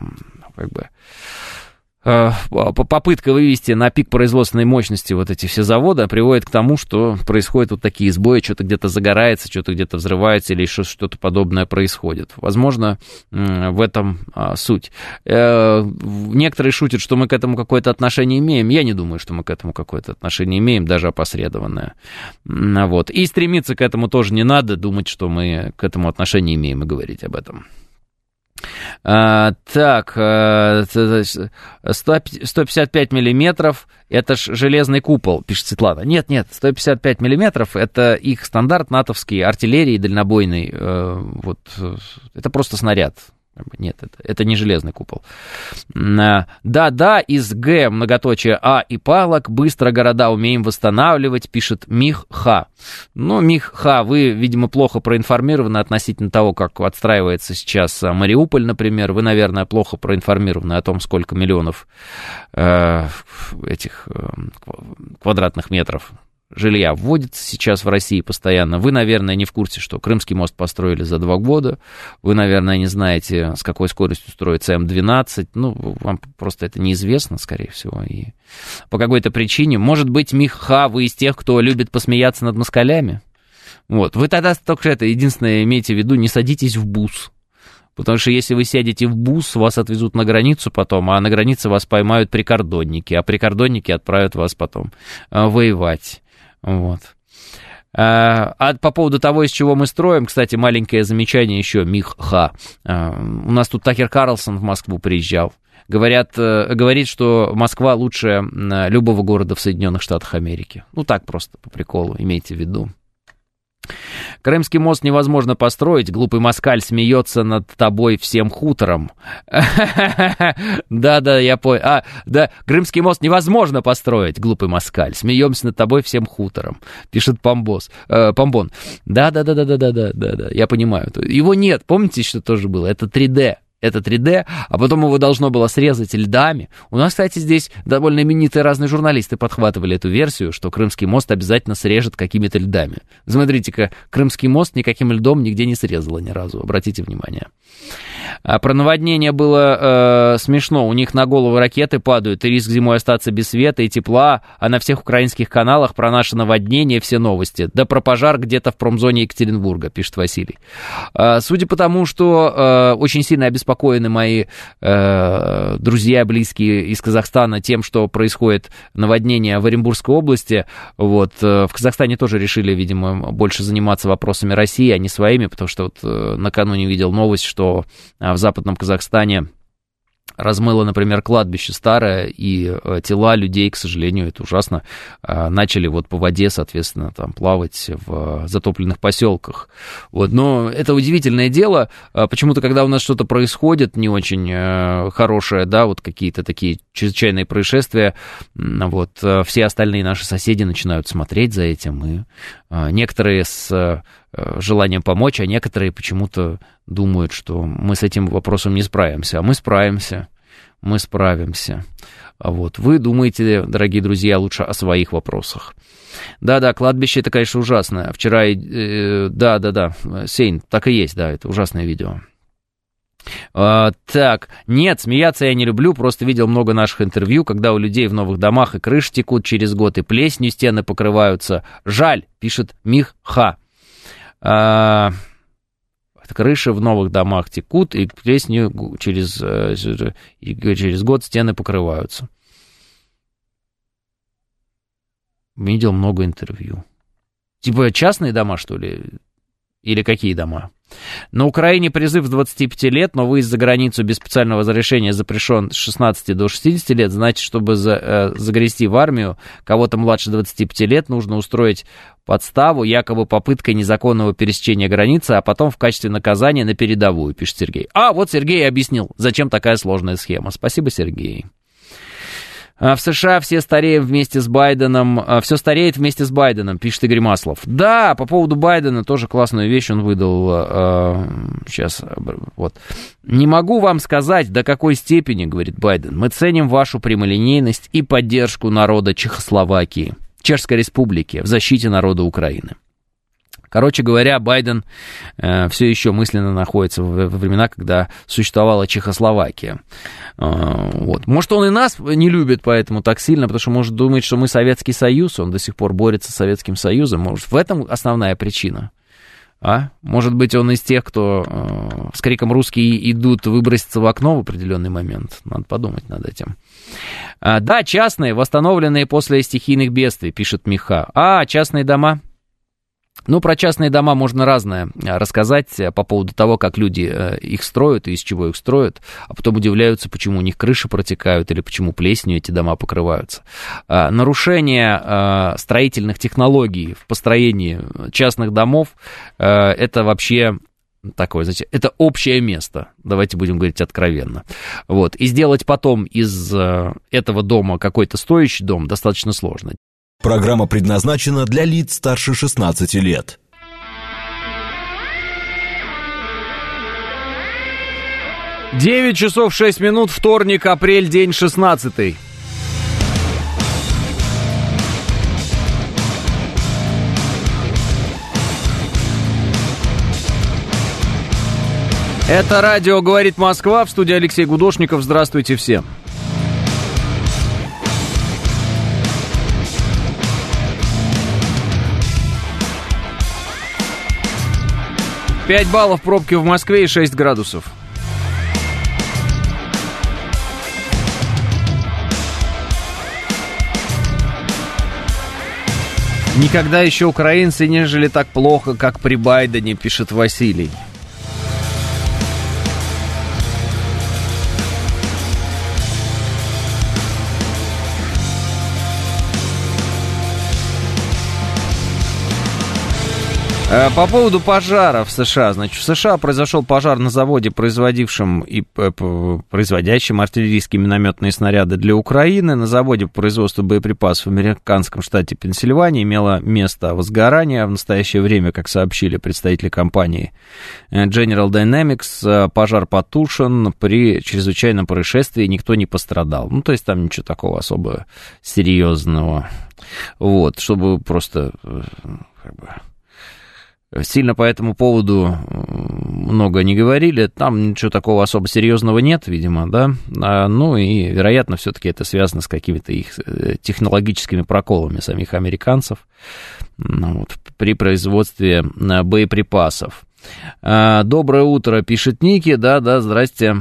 попытка вывести на пик производственной мощности вот эти все заводы приводит к тому, что происходят вот такие сбои, что-то где-то загорается, что-то где-то взрывается или еще что-то подобное происходит. Возможно, в этом суть. Некоторые шутят, что мы к этому какое-то отношение имеем. Я не думаю, что мы к этому какое-то отношение имеем, даже опосредованное. Вот. И стремиться к этому тоже не надо, думать, что мы к этому отношение имеем и говорить об этом. Так, 155 миллиметров, это ж железный купол, пишет Светлана. Нет, 155 миллиметров, это их стандарт натовский, артиллерии дальнобойный, вот, это просто снаряд. Нет, это не железный купол. Да, из Г, многоточие А и палок, быстро города умеем восстанавливать, пишет Мих-Ха. Ну, Мих-Ха, вы, видимо, плохо проинформированы относительно того, как отстраивается сейчас Мариуполь, например. Вы, наверное, плохо проинформированы о том, сколько миллионов этих квадратных метров жилья вводится сейчас в России постоянно. Вы, наверное, не в курсе, что Крымский мост построили за 2 года. Вы, наверное, не знаете, с какой скоростью строится М-12. Ну, вам просто это неизвестно, скорее всего. И по какой-то причине. Может быть, Мих-Ха, вы из тех, кто любит посмеяться над москалями? Вот. Вы тогда только это единственное имейте в виду, не садитесь в бус. Потому что если вы сядете в бус, вас отвезут на границу потом, а на границе вас поймают прикордонники, а прикордонники отправят вас потом воевать. Вот. А по поводу того, из чего мы строим, кстати, маленькое замечание еще, Мих-Ха. У нас тут Такер Карлсон в Москву приезжал. Говорит, что Москва лучше любого города в Соединенных Штатах Америки. Ну, так просто, по приколу, имейте в виду. Крымский мост невозможно построить, глупый москаль смеется над тобой всем хутором. Да, я понял. Да, Крымский мост невозможно построить, глупый москаль, смеемся над тобой всем хутором, пишет Помбон. Да, я понимаю. Его нет, помните, что тоже было? Это 3D. Это 3D, а потом его должно было срезать льдами. У нас, кстати, здесь довольно именитые разные журналисты подхватывали эту версию, что Крымский мост обязательно срежет какими-то льдами. Смотрите-ка, Крымский мост никаким льдом нигде не срезало ни разу, обратите внимание. Про наводнение было смешно. У них на голову ракеты падают, и риск зимой остаться без света и тепла, а на всех украинских каналах про наше наводнение все новости. Да про пожар где-то в промзоне Екатеринбурга, пишет Василий. Судя по тому, что очень сильно обеспокоены мои друзья близкие из Казахстана тем, что происходит наводнение в Оренбургской области, вот, в Казахстане тоже решили, видимо, больше заниматься вопросами России, а не своими, потому что вот накануне видел новость, что в Западном Казахстане размыло, например, кладбище старое, и тела людей, к сожалению, это ужасно, начали вот по воде, соответственно, там плавать в затопленных поселках. Вот. Но это удивительное дело. Почему-то, когда у нас что-то происходит не очень хорошее, да, вот какие-то такие чрезвычайные происшествия, вот, все остальные наши соседи начинают смотреть за этим, и некоторые с желанием помочь, а некоторые почему-то думают, что мы с этим вопросом не справимся, а мы справимся, мы справимся. Вот. Вы думаете, дорогие друзья, лучше о своих вопросах. Да-да, кладбище, это, конечно, ужасно. Вчера, да, Сейн, так и есть, да, это ужасное видео. Так, нет, смеяться я не люблю, просто видел много наших интервью, когда у людей в новых домах и крыши текут через год, и плесенью стены покрываются. Жаль, пишет Миха. Крыши в новых домах текут, и плесенью через год стены покрываются. Видел много интервью. Типа частные дома, что ли? Или какие дома? На Украине призыв с 25 лет, но выезд за границу без специального разрешения запрещен с 16 до 60 лет. Значит, чтобы загрести в армию кого-то младше 25 лет, нужно устроить подставу, якобы попыткой незаконного пересечения границы, а потом в качестве наказания на передовую, пишет Сергей. А, вот Сергей объяснил, зачем такая сложная схема. Спасибо, Сергей. В США все стареем вместе с Байденом, все стареет вместе с Байденом, пишет Игорь Маслов. Да, по поводу Байдена тоже классную вещь он выдал. Сейчас, вот. Не могу вам сказать, до какой степени, говорит Байден, мы ценим вашу прямолинейность и поддержку народа Чехословакии, Чешской Республики в защите народа Украины. Короче говоря, Байден все еще мысленно находится во времена, когда существовала Чехословакия. Вот. Может, он и нас не любит поэтому так сильно, потому что, может, думает, что мы Советский Союз, он до сих пор борется с Советским Союзом. Может, в этом основная причина? А? Может быть, он из тех, кто с криком «русские идут» выброситься в окно в определенный момент? Надо подумать над этим. Да, частные, восстановленные после стихийных бедствий, пишет Миха. Частные дома? Ну, про частные дома можно разное рассказать по поводу того, как люди их строят и из чего их строят, а потом удивляются, почему у них крыши протекают или почему плесенью эти дома покрываются. Нарушение строительных технологий в построении частных домов – это вообще такое, знаете, это общее место, давайте будем говорить откровенно. Вот. И сделать потом из этого дома какой-то стоящий дом достаточно сложно. Программа предназначена для лиц старше 16 лет. 9 часов 6 минут, вторник, апрель, день 16. Это радио «Говорит Москва», в студии Алексей Гудошников. Здравствуйте всем. Пять баллов пробки в Москве и 6 градусов. Никогда еще украинцы не жили так плохо, как при Байдене, пишет Василий. По поводу пожара в США. Значит, в США произошел пожар на заводе, производившем и производящем артиллерийские минометные снаряды для Украины. На заводе по производству боеприпасов в американском штате Пенсильвания имело место возгорание. В настоящее время, как сообщили представители компании General Dynamics, пожар потушен. При чрезвычайном происшествии никто не пострадал. Ну, то есть там ничего такого особо серьезного. Вот, чтобы просто как бы Сильно по этому поводу много не говорили. Там ничего такого особо серьезного нет, видимо, да. Ну и, вероятно, все-таки это связано с какими-то их технологическими проколами самих американцев при производстве боеприпасов. Доброе утро, пишет Ники. Да, здрасте.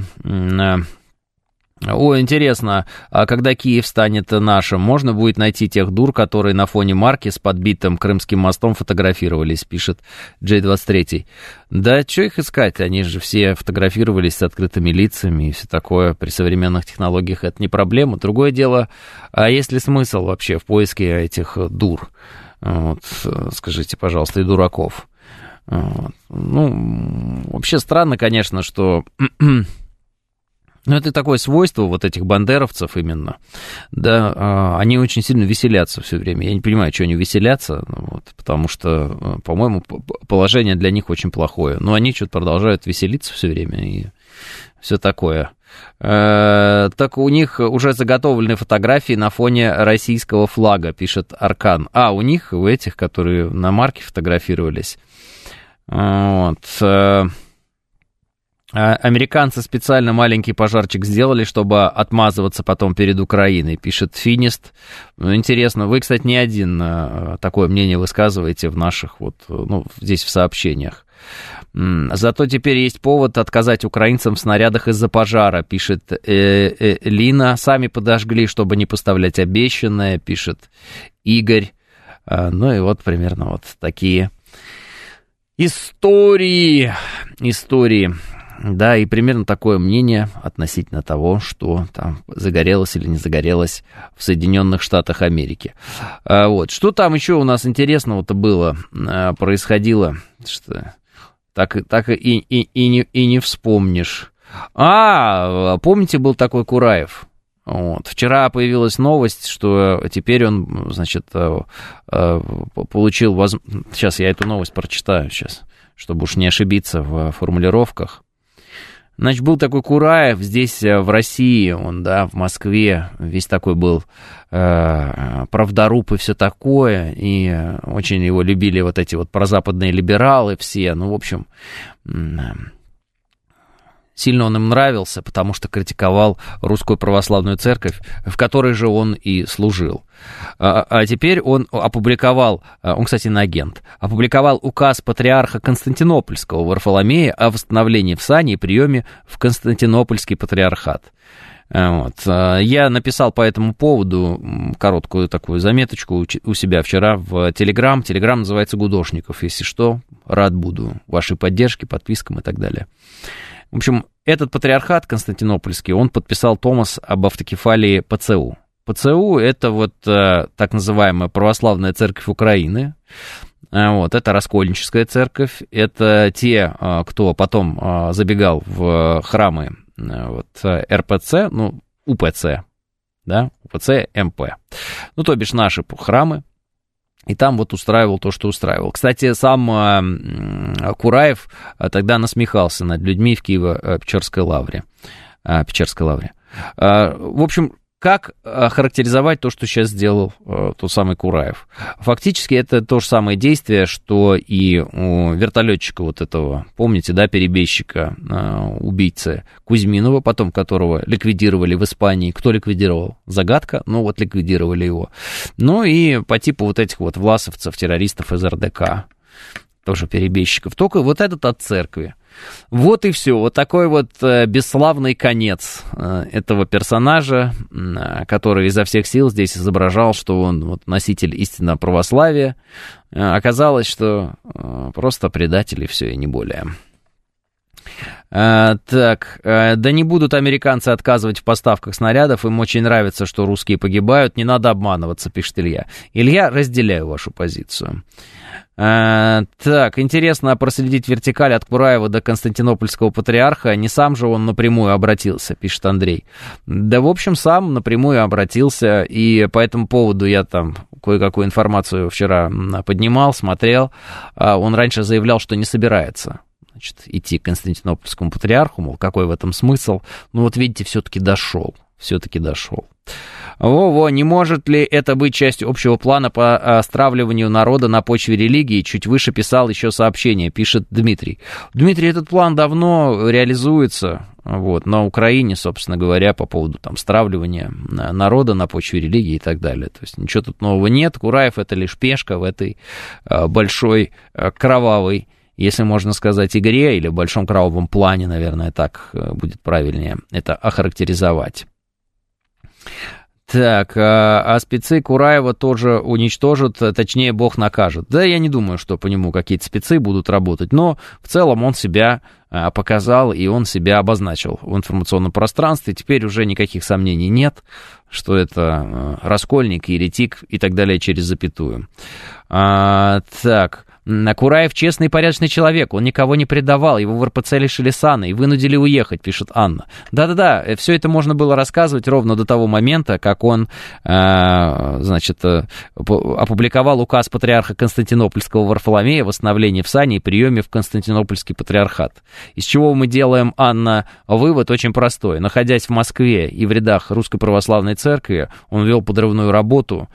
О, интересно, а когда Киев станет нашим, можно будет найти тех дур, которые на фоне марки с подбитым Крымским мостом фотографировались, пишет J23. Да, что их искать, они же все фотографировались с открытыми лицами и все такое, при современных технологиях это не проблема. Другое дело, а есть ли смысл вообще в поиске этих дур? Вот, скажите, пожалуйста, и дураков. Вот. Ну, вообще странно, конечно, что... Ну, это такое свойство вот этих бандеровцев именно, да, они очень сильно веселятся все время. Я не понимаю, что они веселятся, вот, потому что, по-моему, положение для них очень плохое. Но они что-то продолжают веселиться все время и все такое. Так у них уже заготовлены фотографии на фоне российского флага, пишет Аркан. У них, у этих, которые на марке фотографировались. Вот... Американцы специально маленький пожарчик сделали, чтобы отмазываться потом перед Украиной, пишет Финист. Интересно, вы, кстати, не один такое мнение высказываете в наших, вот, ну, здесь в сообщениях. Зато теперь есть повод отказать украинцам в снарядах из-за пожара, пишет Лина. Сами подожгли, чтобы не поставлять обещанное, пишет Игорь. Ну и вот примерно вот такие истории. Да, и примерно такое мнение относительно того, что там загорелось или не загорелось в Соединенных Штатах Америки. Вот. Что там еще у нас интересного-то было, происходило, что так и не вспомнишь. Помните, был такой Кураев? Вот. Вчера появилась новость, что теперь он, значит, получил... Сейчас я эту новость прочитаю, чтобы уж не ошибиться в формулировках. Значит, был такой Кураев здесь, в России, он, да, в Москве, весь такой был правдоруб и все такое, и очень его любили вот эти вот прозападные либералы все, ну, в общем, сильно он им нравился, потому что критиковал Русскую Православную Церковь, в которой же он и служил. А теперь он опубликовал, он, кстати, иноагент, опубликовал указ патриарха Константинопольского Варфоломея о восстановлении в сане и приеме в Константинопольский патриархат. Вот. Я написал по этому поводу короткую такую заметочку у себя вчера в Телеграм. Телеграм называется «Гудошников». Если что, рад буду вашей поддержке, подпискам и так далее. В общем, этот патриархат константинопольский, он подписал томос об автокефалии ПЦУ. ПЦУ – это вот так называемая православная церковь Украины, вот, это раскольническая церковь, это те, кто потом забегал в храмы вот, РПЦ, ну, УПЦ, да, УПЦ, МП, ну, то бишь наши храмы. И там вот устраивал то, что устраивал. Кстати, сам Кураев тогда насмехался над людьми в Киево-Печерской лавре. В общем, как характеризовать то, что сейчас сделал тот самый Кураев? Фактически это то же самое действие, что и у вертолетчика вот этого, помните, да, перебежчика, убийцы Кузьминова, потом которого ликвидировали в Испании. Кто ликвидировал? Загадка, ну вот ликвидировали его. Ну и по типу вот этих вот власовцев, террористов из РДК, тоже перебежчиков, только вот этот от церкви. Вот и все, вот такой вот бесславный конец этого персонажа, который изо всех сил здесь изображал, что он вот носитель истинного православия. Оказалось, что просто предатель и все, и не более. Так, да не будут американцы отказывать в поставках снарядов, им очень нравится, что русские погибают, не надо обманываться, пишет Илья. Илья, разделяю вашу позицию. Так, интересно проследить вертикаль от Кураева до Константинопольского патриарха, не сам же он напрямую обратился, пишет Андрей. Да, в общем, сам напрямую обратился, и по этому поводу я там кое-какую информацию вчера поднимал, смотрел. Он раньше заявлял, что не собирается, значит, идти к Константинопольскому патриарху, мол, какой в этом смысл? Ну вот видите, все-таки дошел. все-таки дошел. Во-во, не может ли это быть частью общего плана по стравливанию народа на почве религии? Чуть выше писал еще сообщение, пишет Дмитрий. Дмитрий, этот план давно реализуется, вот, на Украине, собственно говоря, по поводу там стравливания народа на почве религии и так далее. То есть ничего тут нового нет. Кураев — это лишь пешка в этой большой кровавой, если можно сказать, игре, или в большом кровавом плане, наверное, так будет правильнее это охарактеризовать. Так, а спецы Кураева тоже уничтожат, точнее, Бог накажет. Да, я не думаю, что по нему какие-то спецы будут работать, но в целом он себя показал, и он себя обозначил в информационном пространстве. Теперь уже никаких сомнений нет, что это раскольник, еретик и так далее через запятую. Так... Кураев честный и порядочный человек, он никого не предавал, его в РПЦ лишили сана и вынудили уехать, пишет Анна. Да-да-да, все это можно было рассказывать ровно до того момента, как он, значит, опубликовал указ патриарха Константинопольского Варфоломея о восстановлении в сане и приеме в Константинопольский патриархат. Из чего мы делаем, Анна, вывод очень простой. Находясь в Москве и в рядах Русской Православной Церкви, он вел подрывную работу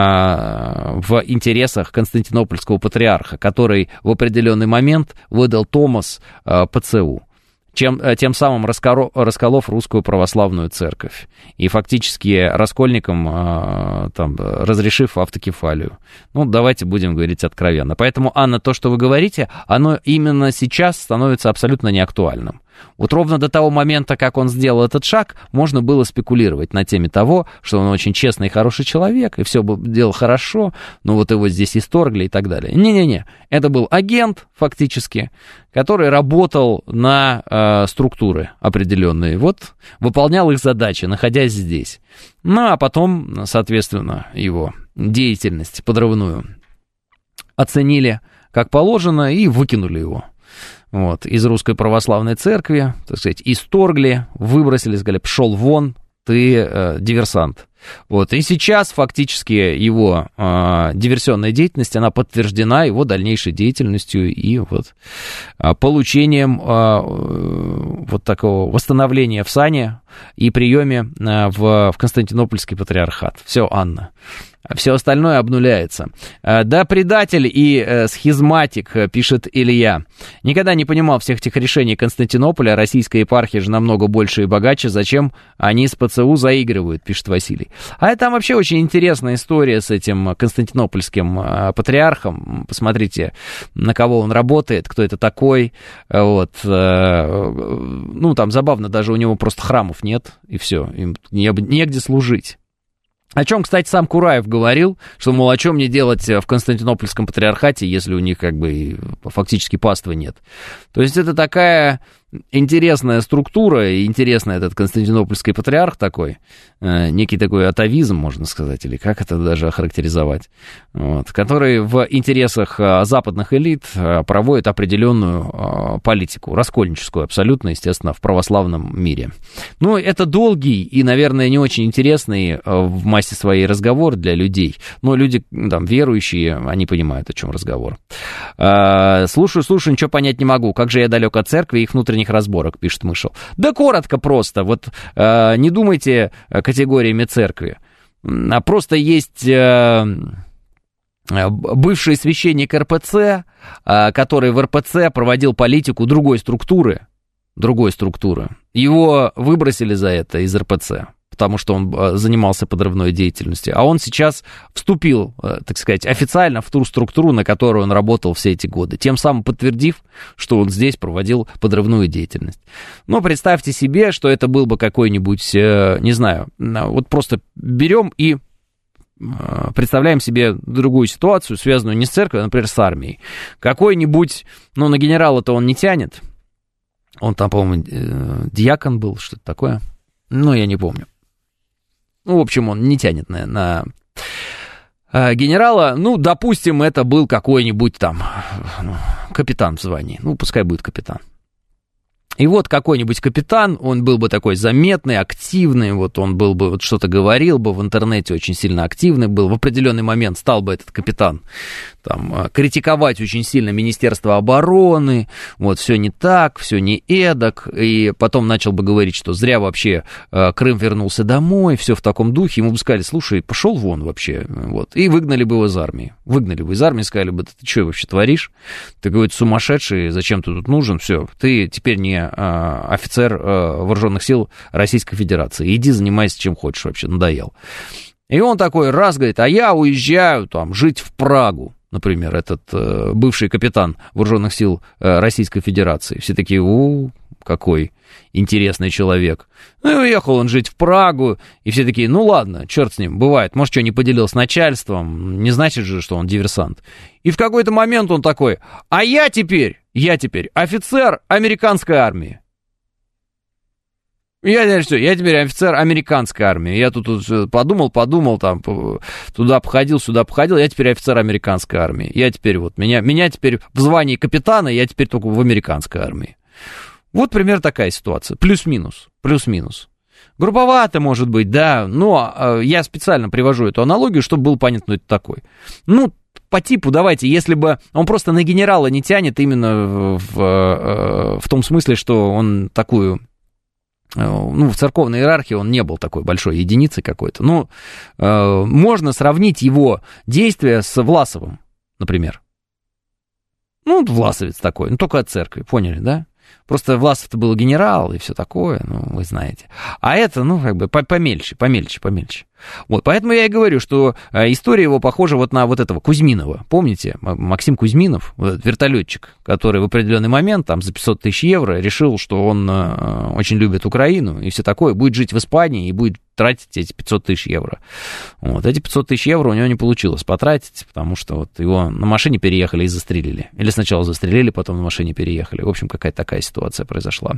в интересах Константинопольского патриарха, который в определенный момент выдал томос ПЦУ, тем самым расколов Русскую Православную Церковь и фактически раскольникам там, разрешив автокефалию. Ну, давайте будем говорить откровенно. Поэтому, Анна, то, что вы говорите, оно именно сейчас становится абсолютно неактуальным. Вот ровно до того момента, как он сделал этот шаг, можно было спекулировать на теме того, что он очень честный и хороший человек, и все делал хорошо, но вот его здесь исторгли и так далее. Не-не-не, это был агент, фактически, который работал на структуры определенные, вот, выполнял их задачи, находясь здесь. Ну, а потом, соответственно, его деятельность подрывную оценили как положено и выкинули его. Вот, из Русской Православной Церкви, так сказать, исторгли, выбросили, сказали, пшел вон, ты диверсант. Вот, и сейчас фактически его диверсионная деятельность, она подтверждена его дальнейшей деятельностью и вот получением вот такого восстановления в сане и приеме в Константинопольский патриархат. Все, Анна. Все остальное обнуляется. Да, предатель и схизматик, пишет Илья. Никогда не понимал всех этих решений Константинополя. Российская епархия же намного больше и богаче. Зачем они с ПЦУ заигрывают, пишет Василий. А там вообще очень интересная история с этим константинопольским патриархом. Посмотрите, на кого он работает, кто это такой. Вот. Ну, там забавно, даже у него просто храмов нет, и все. Им негде служить. О чем, кстати, сам Кураев говорил, что, мол, о чем мне делать в Константинопольском патриархате, если у них как бы фактически паствы нет. То есть это такая интересная структура, и интересный этот Константинопольский патриарх такой, некий такой атавизм, можно сказать, или как это даже охарактеризовать, вот, который в интересах западных элит проводит определенную политику, раскольническую абсолютно, естественно, в православном мире. Ну, это долгий и, наверное, не очень интересный в массе своей разговор для людей, но люди, там, верующие, они понимают, о чем разговор. Слушаю, ничего понять не могу, как же я далек от церкви и их внутренних разборок, пишет Мышел. Да коротко просто, вот не думайте категориями церкви, а просто есть бывший священник РПЦ, который в РПЦ проводил политику другой структуры, его выбросили за это из РПЦ, потому что он занимался подрывной деятельностью, а он сейчас вступил, так сказать, официально в ту структуру, на которую он работал все эти годы, тем самым подтвердив, что он здесь проводил подрывную деятельность. Но представьте себе, что это был бы какой-нибудь, не знаю, вот просто берем и представляем себе другую ситуацию, связанную не с церковью, а, например, с армией. Какой-нибудь, ну, на генерала-то он не тянет, он там, по-моему, диакон был, что-то такое, ну, я не помню. Ну, в общем, он не тянет на генерала. Ну, допустим, это был какой-нибудь там капитан в звании. Ну, пускай будет капитан. И вот какой-нибудь капитан, он был бы такой заметный, активный, вот он был бы, вот что-то говорил бы в интернете, очень сильно активный был, в определенный момент стал бы этот капитан там критиковать очень сильно Министерство обороны, вот все не так, все не эдак, и потом начал бы говорить, что зря вообще Крым вернулся домой, все в таком духе, ему бы сказали, слушай, пошел вон вообще, вот, и выгнали бы его из армии, сказали бы, ты что вообще творишь, ты, говорит, сумасшедший, зачем ты тут нужен, все, ты теперь не офицер вооруженных сил Российской Федерации, иди занимайся чем хочешь вообще, надоел. И он такой раз говорит, а я уезжаю там жить в Прагу, например, этот бывший капитан вооруженных сил Российской Федерации. Все такие, какой интересный человек. Ну и уехал он жить в Прагу, и все такие, ну ладно, черт с ним, бывает, может, что не поделил с начальством, не значит же, что он диверсант. И в какой-то момент он такой, а я теперь офицер американской армии. Я теперь офицер американской армии. Я тут подумал, там, туда походил, сюда походил, я теперь офицер американской армии. Я теперь вот, меня теперь в звании капитана, я теперь только в американской армии. Вот примерно такая ситуация. Плюс-минус. Грубовато, может быть, да, но я специально привожу эту аналогию, чтобы было понятно, что это такой. Ну, по типу, давайте, если бы он просто на генерала не тянет именно в том смысле, что он такую... Ну, в церковной иерархии он не был такой большой единицей какой-то. Ну, можно сравнить его действия с Власовым, например. Ну, Власовец такой, ну, только от церкви, поняли, да? Просто Власов-то был генерал и все такое, ну, вы знаете. А это, ну, как бы помельче. Вот, поэтому я и говорю, что история его похожа вот на вот этого Кузьминова. Помните, Максим Кузьминов, вертолетчик, который в определенный момент там за 500 тысяч евро решил, что он очень любит Украину и все такое, будет жить в Испании и будет тратить эти 500 тысяч евро. Вот, эти 500 тысяч евро у него не получилось потратить, потому что вот его на машине переехали и застрелили. Или сначала застрелили, потом на машине переехали. В общем, какая-то такая ситуация произошла.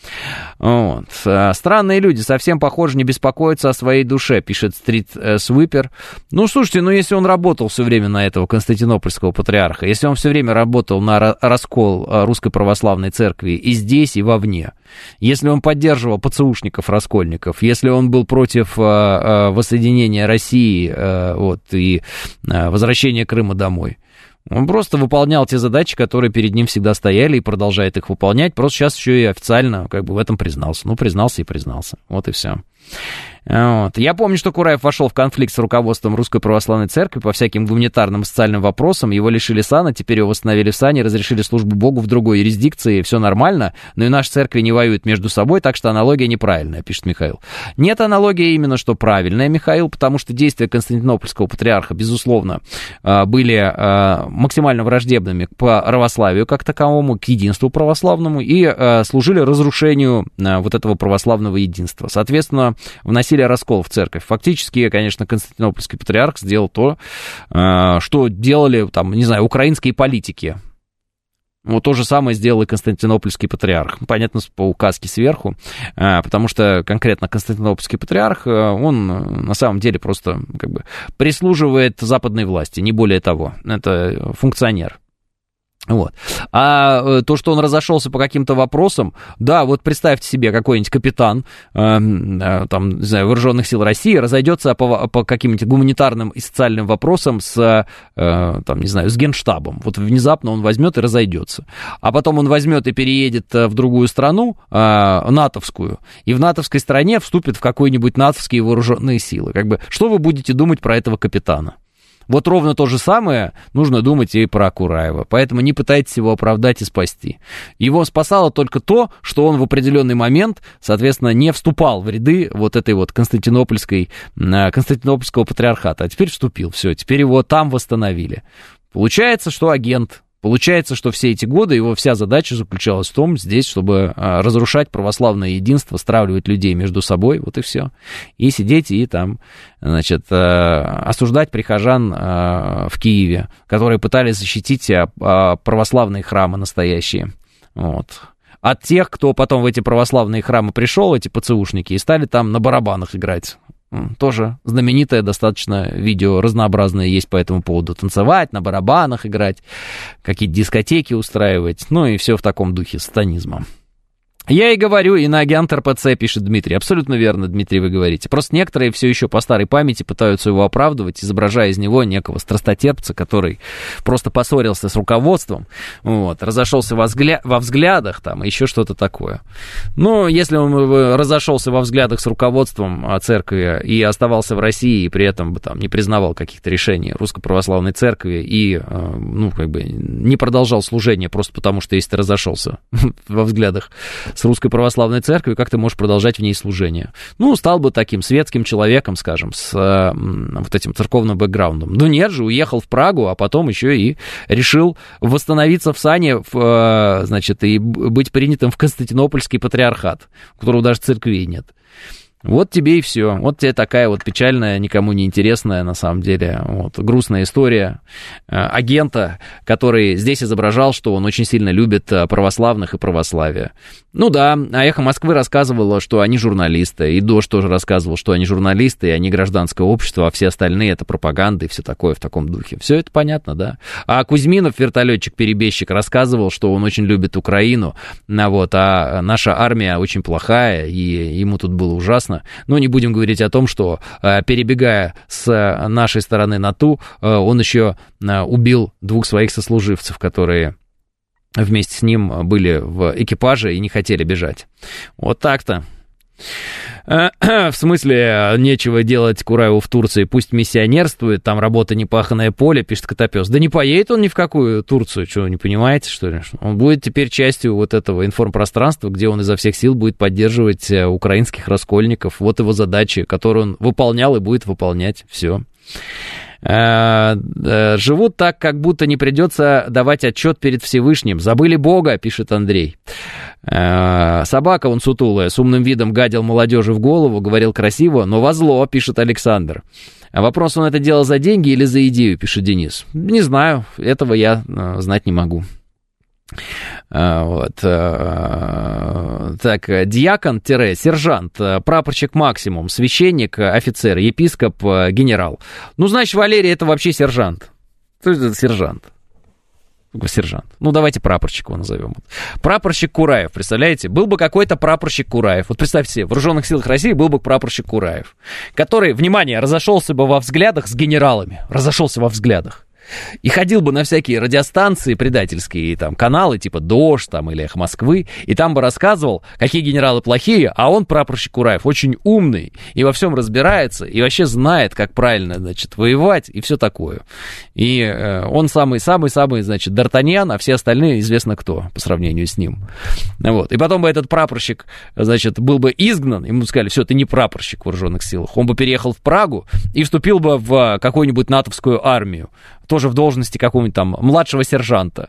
Вот. Странные люди, совсем, похоже, не беспокоятся о своей душе, пишет Стрит Свипер. Ну, слушайте, если он работал все время на этого константинопольского патриарха, если он все время работал на раскол Русской Православной Церкви и здесь, и вовне, если он поддерживал ПЦУшников-раскольников, если он был против воссоединения России вот, и возвращения Крыма домой, он просто выполнял те задачи, которые перед ним всегда стояли, и продолжает их выполнять. Просто сейчас еще и официально как бы в этом признался. Ну, признался и признался. Вот и все. Вот. Я помню, что Кураев вошел в конфликт с руководством Русской Православной Церкви по всяким гуманитарным и социальным вопросам. Его лишили сана, теперь его восстановили в сане, разрешили службу Богу в другой юрисдикции. Все нормально, но и наши церкви не воюют между собой, так что аналогия неправильная, пишет Михаил. Нет, аналогия именно что правильная, Михаил, потому что действия Константинопольского патриарха, безусловно, были максимально враждебными к православию как таковому, к единству православному, и служили разрушению вот этого православного единства. Соответственно, вносили раскол в церковь. Фактически, конечно, Константинопольский патриарх сделал то, что делали, там, не знаю, украинские политики. Вот то же самое сделал и Константинопольский патриарх. Понятно, по указке сверху, потому что конкретно Константинопольский патриарх, он на самом деле просто как бы прислуживает западной власти, не более того. Это функционер. Вот. А то, что он разошелся по каким-то вопросам, да, вот представьте себе, какой-нибудь капитан, там, не знаю, вооруженных сил России разойдется по каким-нибудь гуманитарным и социальным вопросам с, там, не знаю, с Генштабом. Вот внезапно он возьмет и разойдется. А потом он возьмет и переедет в другую страну, натовскую, и в натовской стране вступит в какие-нибудь натовские вооруженные силы. Как бы, что вы будете думать про этого капитана? Вот ровно то же самое нужно думать и про Кураева. Поэтому не пытайтесь его оправдать и спасти. Его спасало только то, что он в определенный момент, соответственно, не вступал в ряды вот этой вот Константинопольского патриархата. А теперь вступил. Все, теперь его там восстановили. Получается, что агент. Получается, что все эти годы его вся задача заключалась в том, здесь, чтобы разрушать православное единство, стравливать людей между собой, вот и все. И сидеть и там, значит, осуждать прихожан в Киеве, которые пытались защитить православные храмы настоящие. Вот. От тех, кто потом в эти православные храмы пришел, эти ПЦУшники, и стали там на барабанах играть. Тоже знаменитое достаточно видео разнообразное есть по этому поводу. Танцевать, на барабанах играть, какие-то дискотеки устраивать, ну и все в таком духе сатанизма. Я и говорю, иноагент РПЦ, пишет Дмитрий. Абсолютно верно, Дмитрий, вы говорите. Просто некоторые все еще по старой памяти пытаются его оправдывать, изображая из него некого страстотерпца, который просто поссорился с руководством, вот, разошелся во взглядах, там, и еще что-то такое. Но если он разошелся во взглядах с руководством церкви и оставался в России, и при этом там, не признавал каких-то решений Русской Православной Церкви и, ну, как бы не продолжал служение просто потому, что если ты разошелся во взглядах с Русской Православной Церковью, как ты можешь продолжать в ней служение? Ну, стал бы таким светским человеком, скажем, с вот этим церковным бэкграундом. Ну, нет же, уехал в Прагу, а потом еще и решил восстановиться в сане, значит, и быть принятым в Константинопольский патриархат, у которого даже церквей нет. Вот тебе и все. Вот тебе такая вот печальная, никому не интересная, на самом деле, вот, грустная история агента, который здесь изображал, что он очень сильно любит православных и православие. Ну да, а «Эхо Москвы» рассказывало, что они журналисты, и «Дождь» тоже рассказывал, что они журналисты, и они гражданское общество, а все остальные это пропаганда и все такое в таком духе. Все это понятно, да. А Кузьминов, вертолетчик-перебежчик, рассказывал, что он очень любит Украину, вот, а наша армия очень плохая, и ему тут было ужасно. Но не будем говорить о том, что, перебегая с нашей стороны на ту, он еще убил 2 своих сослуживцев, которые вместе с ним были в экипаже и не хотели бежать. Вот так-то. В смысле, нечего делать Кураеву в Турции, пусть миссионерствует, там работа непаханное поле, пишет Котопес. Да не поедет он ни в какую Турцию, что, вы не понимаете, что ли? Он будет теперь частью вот этого информпространства, где он изо всех сил будет поддерживать украинских раскольников. Вот его задачи, которые он выполнял и будет выполнять. Все. Живут так, как будто не придется давать отчет перед Всевышним. Забыли Бога, пишет Андрей. Собака вон сутулая, с умным видом гадил молодежи в голову, говорил красиво, но во зло, пишет Александр. А вопрос, он это делал за деньги или за идею, пишет Денис. Не знаю, этого я знать не могу. Вот. Так, диакон-сержант, прапорщик максимум, священник, офицер, епископ, генерал. Ну, значит, Валерий это вообще сержант. Кто это сержант? Сержант. Ну, давайте прапорщик его назовем. Прапорщик Кураев, представляете? Был бы какой-то прапорщик Кураев. Вот представьте себе, в Вооруженных силах России был бы прапорщик Кураев, который, внимание, разошелся бы во взглядах с генералами. Разошелся во взглядах. И ходил бы на всякие радиостанции предательские, там, каналы типа «Дождь» там, или «Эхо Москвы», и там бы рассказывал, какие генералы плохие, а он, прапорщик Кураев, очень умный, и во всем разбирается, и вообще знает, как правильно, значит, воевать, и все такое. И он самый-самый-самый, значит, Д'Артаньян, а все остальные известно кто по сравнению с ним. Вот. И потом бы этот прапорщик, значит, был бы изгнан, ему сказали, все, ты не прапорщик в Вооруженных силах. Он бы переехал в Прагу и вступил бы в какую-нибудь натовскую армию, тоже в должности какого-нибудь там младшего сержанта.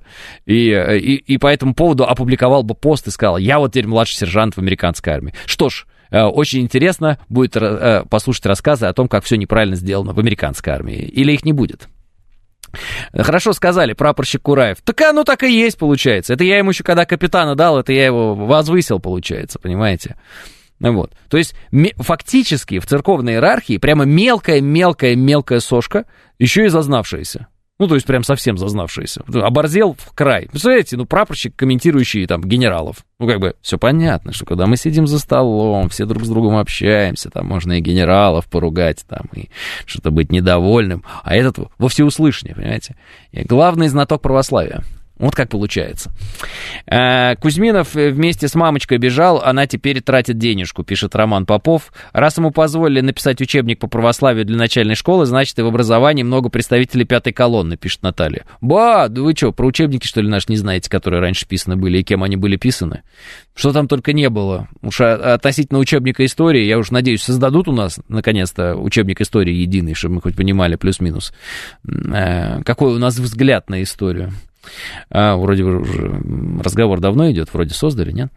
И по этому поводу опубликовал бы пост и сказал, я вот теперь младший сержант в американской армии. Что ж, очень интересно будет послушать рассказы о том, как все неправильно сделано в американской армии. Или их не будет. Хорошо сказали, прапорщик Кураев. Так оно так и есть, получается. Это я ему еще когда капитана дал, это я его возвысил, получается, понимаете? Вот. То есть фактически в церковной иерархии прямо мелкая сошка, еще и зазнавшаяся. Ну, то есть прям совсем зазнавшаяся. Оборзел в край. Представляете, ну, прапорщик, комментирующий там генералов. Ну, как бы, все понятно, что когда мы сидим за столом, все друг с другом общаемся, там можно и генералов поругать, там, и что-то быть недовольным. А этот во всеуслышание, понимаете? И главный знаток православия. Вот как получается. Кузьминов вместе с мамочкой бежал, она теперь тратит денежку, пишет Роман Попов. Раз ему позволили написать учебник по православию для начальной школы, значит, и в образовании много представителей пятой колонны, пишет Наталья. Да вы что, про учебники, что ли, наши не знаете, которые раньше писаны были, и кем они были писаны? Что там только не было. Уж относительно учебника истории, я уж надеюсь, создадут у нас, наконец-то, учебник истории единый, чтобы мы хоть понимали плюс-минус, какой у нас взгляд на историю. Вроде уже разговор давно идет, вроде создали, нет?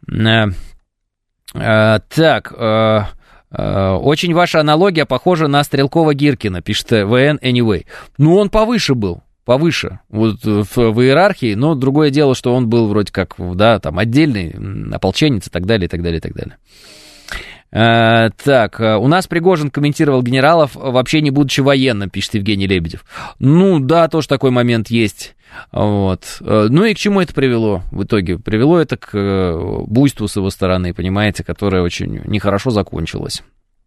Так, очень ваша аналогия похожа на Стрелкова-Гиркина, пишет ВН Anyway. Ну, он повыше был, повыше, вот в иерархии, но другое дело, что он был вроде как, да, там, отдельный ополченец и так далее, и так далее, и так далее. Так, у нас Пригожин комментировал генералов, вообще не будучи военным, пишет Евгений Лебедев. Ну, да, тоже такой момент есть. Вот. Ну и к чему это привело в итоге? Привело это к буйству с его стороны, понимаете, которое очень нехорошо закончилось.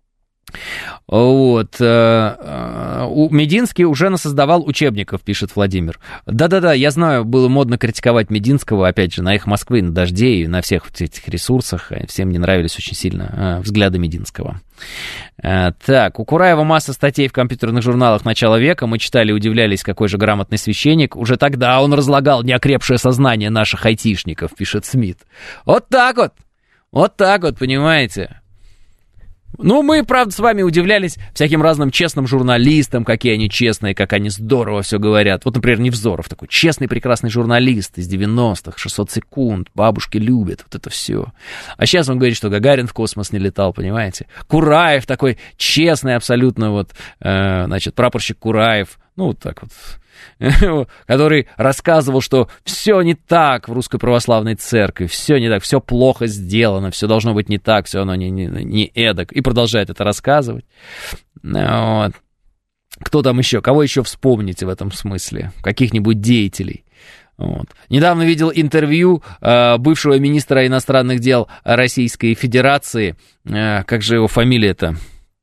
Вот. Мединский уже насоздавал учебников, пишет Владимир. Да-да-да, я знаю, было модно критиковать Мединского, опять же, на «Эхо Москвы», на «Дожде» и на всех этих ресурсах. Всем не нравились очень сильно взгляды Мединского. Так, у Кураева масса статей в компьютерных журналах начала века. Мы читали и удивлялись, какой же грамотный священник. Уже тогда он разлагал неокрепшее сознание наших айтишников, пишет Смит. Вот так вот, понимаете? Ну, мы, правда, с вами удивлялись всяким разным честным журналистам, какие они честные, как они здорово все говорят. Вот, например, Невзоров, такой честный, прекрасный журналист из 90-х, 600 секунд, бабушки любят, вот это все. А сейчас он говорит, что Гагарин в космос не летал, понимаете? Кураев такой честный абсолютно, вот, значит, прапорщик Кураев, ну, вот так вот, который рассказывал, что все не так в Русской Православной Церкви, все не так, все плохо сделано, все должно быть не так, все оно не эдак, и продолжает это рассказывать. Вот. Кто там еще, кого еще вспомните в этом смысле? Каких-нибудь деятелей. Вот. Недавно видел интервью бывшего министра иностранных дел Российской Федерации, как же его фамилия-то?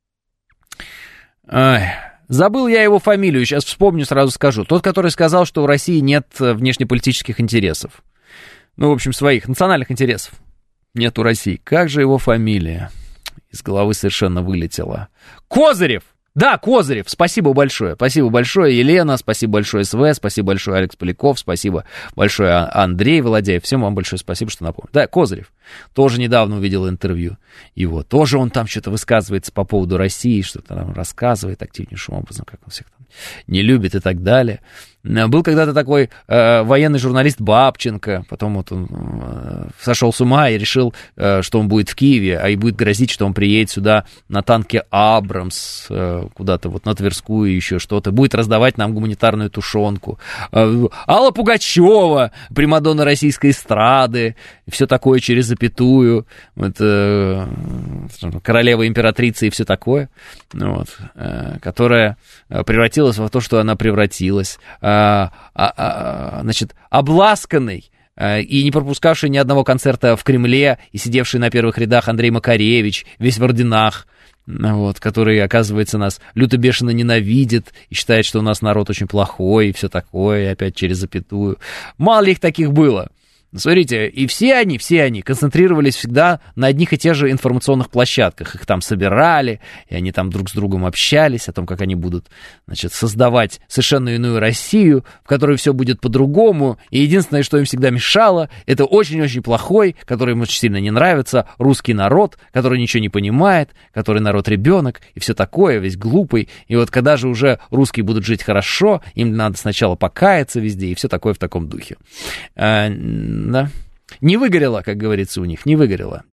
Забыл я его фамилию, сейчас вспомню, сразу скажу. Тот, который сказал, что у России нет внешнеполитических интересов. Ну, в общем, своих национальных интересов нет у России. Как же его фамилия? Из головы совершенно вылетела. Козырев! Да, Козырев, спасибо большое. Спасибо большое, Елена, спасибо большое, СВ, спасибо большое, Алекс Поляков, спасибо большое, Андрей Володяев. Всем вам большое спасибо, что напомнили. Да, Козырев. Тоже недавно увидел интервью его. Тоже он там что-то высказывается по поводу России, что-то там рассказывает активнейшим образом, как он всех там не любит и так далее. Был когда-то такой военный журналист Бабченко, потом вот он сошел с ума и решил, что он будет в Киеве, и будет грозить, что он приедет сюда на танке «Абрамс», куда-то вот на Тверскую и еще что-то, будет раздавать нам гуманитарную тушенку. Алла Пугачева, примадонна российской эстрады, все такое через запятую, вот, королева, императрица и все такое, вот, которая превратилась в то, что она превратилась. Значит, обласканный и не пропускавший ни одного концерта в Кремле и сидевший на первых рядах Андрей Макаревич, весь в орденах, вот, который, оказывается, нас люто-бешено ненавидит и считает, что у нас народ очень плохой и все такое, и опять через запятую. Мало ли их таких было. Смотрите, и все они концентрировались всегда на одних и тех же информационных площадках. Их там собирали, и они там друг с другом общались о том, как они будут, значит, создавать совершенно иную Россию, в которой все будет по-другому. И единственное, что им всегда мешало, это очень-очень плохой, который им очень сильно не нравится, русский народ, который ничего не понимает, который народ-ребенок, и все такое, весь глупый. И вот когда же уже русские будут жить хорошо, им надо сначала покаяться везде, и все такое в таком духе. Да. Не выгорело, как говорится у них, не выгорело.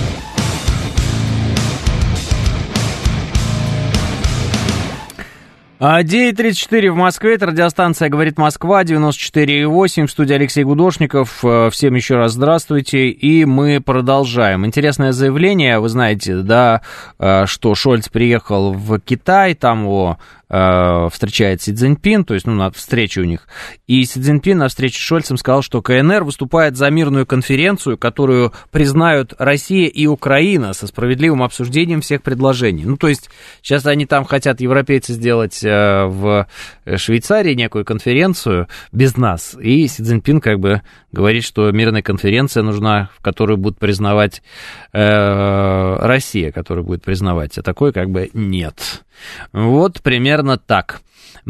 А 9:34 в Москве, это радиостанция «Говорит Москва», 94,8, в студии Алексей Гудошников. Всем еще раз здравствуйте, и мы продолжаем. Интересное заявление, вы знаете, да, что Шольц приехал в Китай, там его встречает Си Цзиньпин, то есть, на встрече у них, и Си Цзиньпин на встрече с Шольцем сказал, что КНР выступает за мирную конференцию, которую признают Россия и Украина со справедливым обсуждением всех предложений. Ну, то есть, сейчас они там хотят, европейцы, сделать в Швейцарии некую конференцию без нас, и Си Цзиньпин как бы говорит, что мирная конференция нужна, в которую будут признавать Россия, которую будет признавать, а такой как бы нет. Вот примерно так.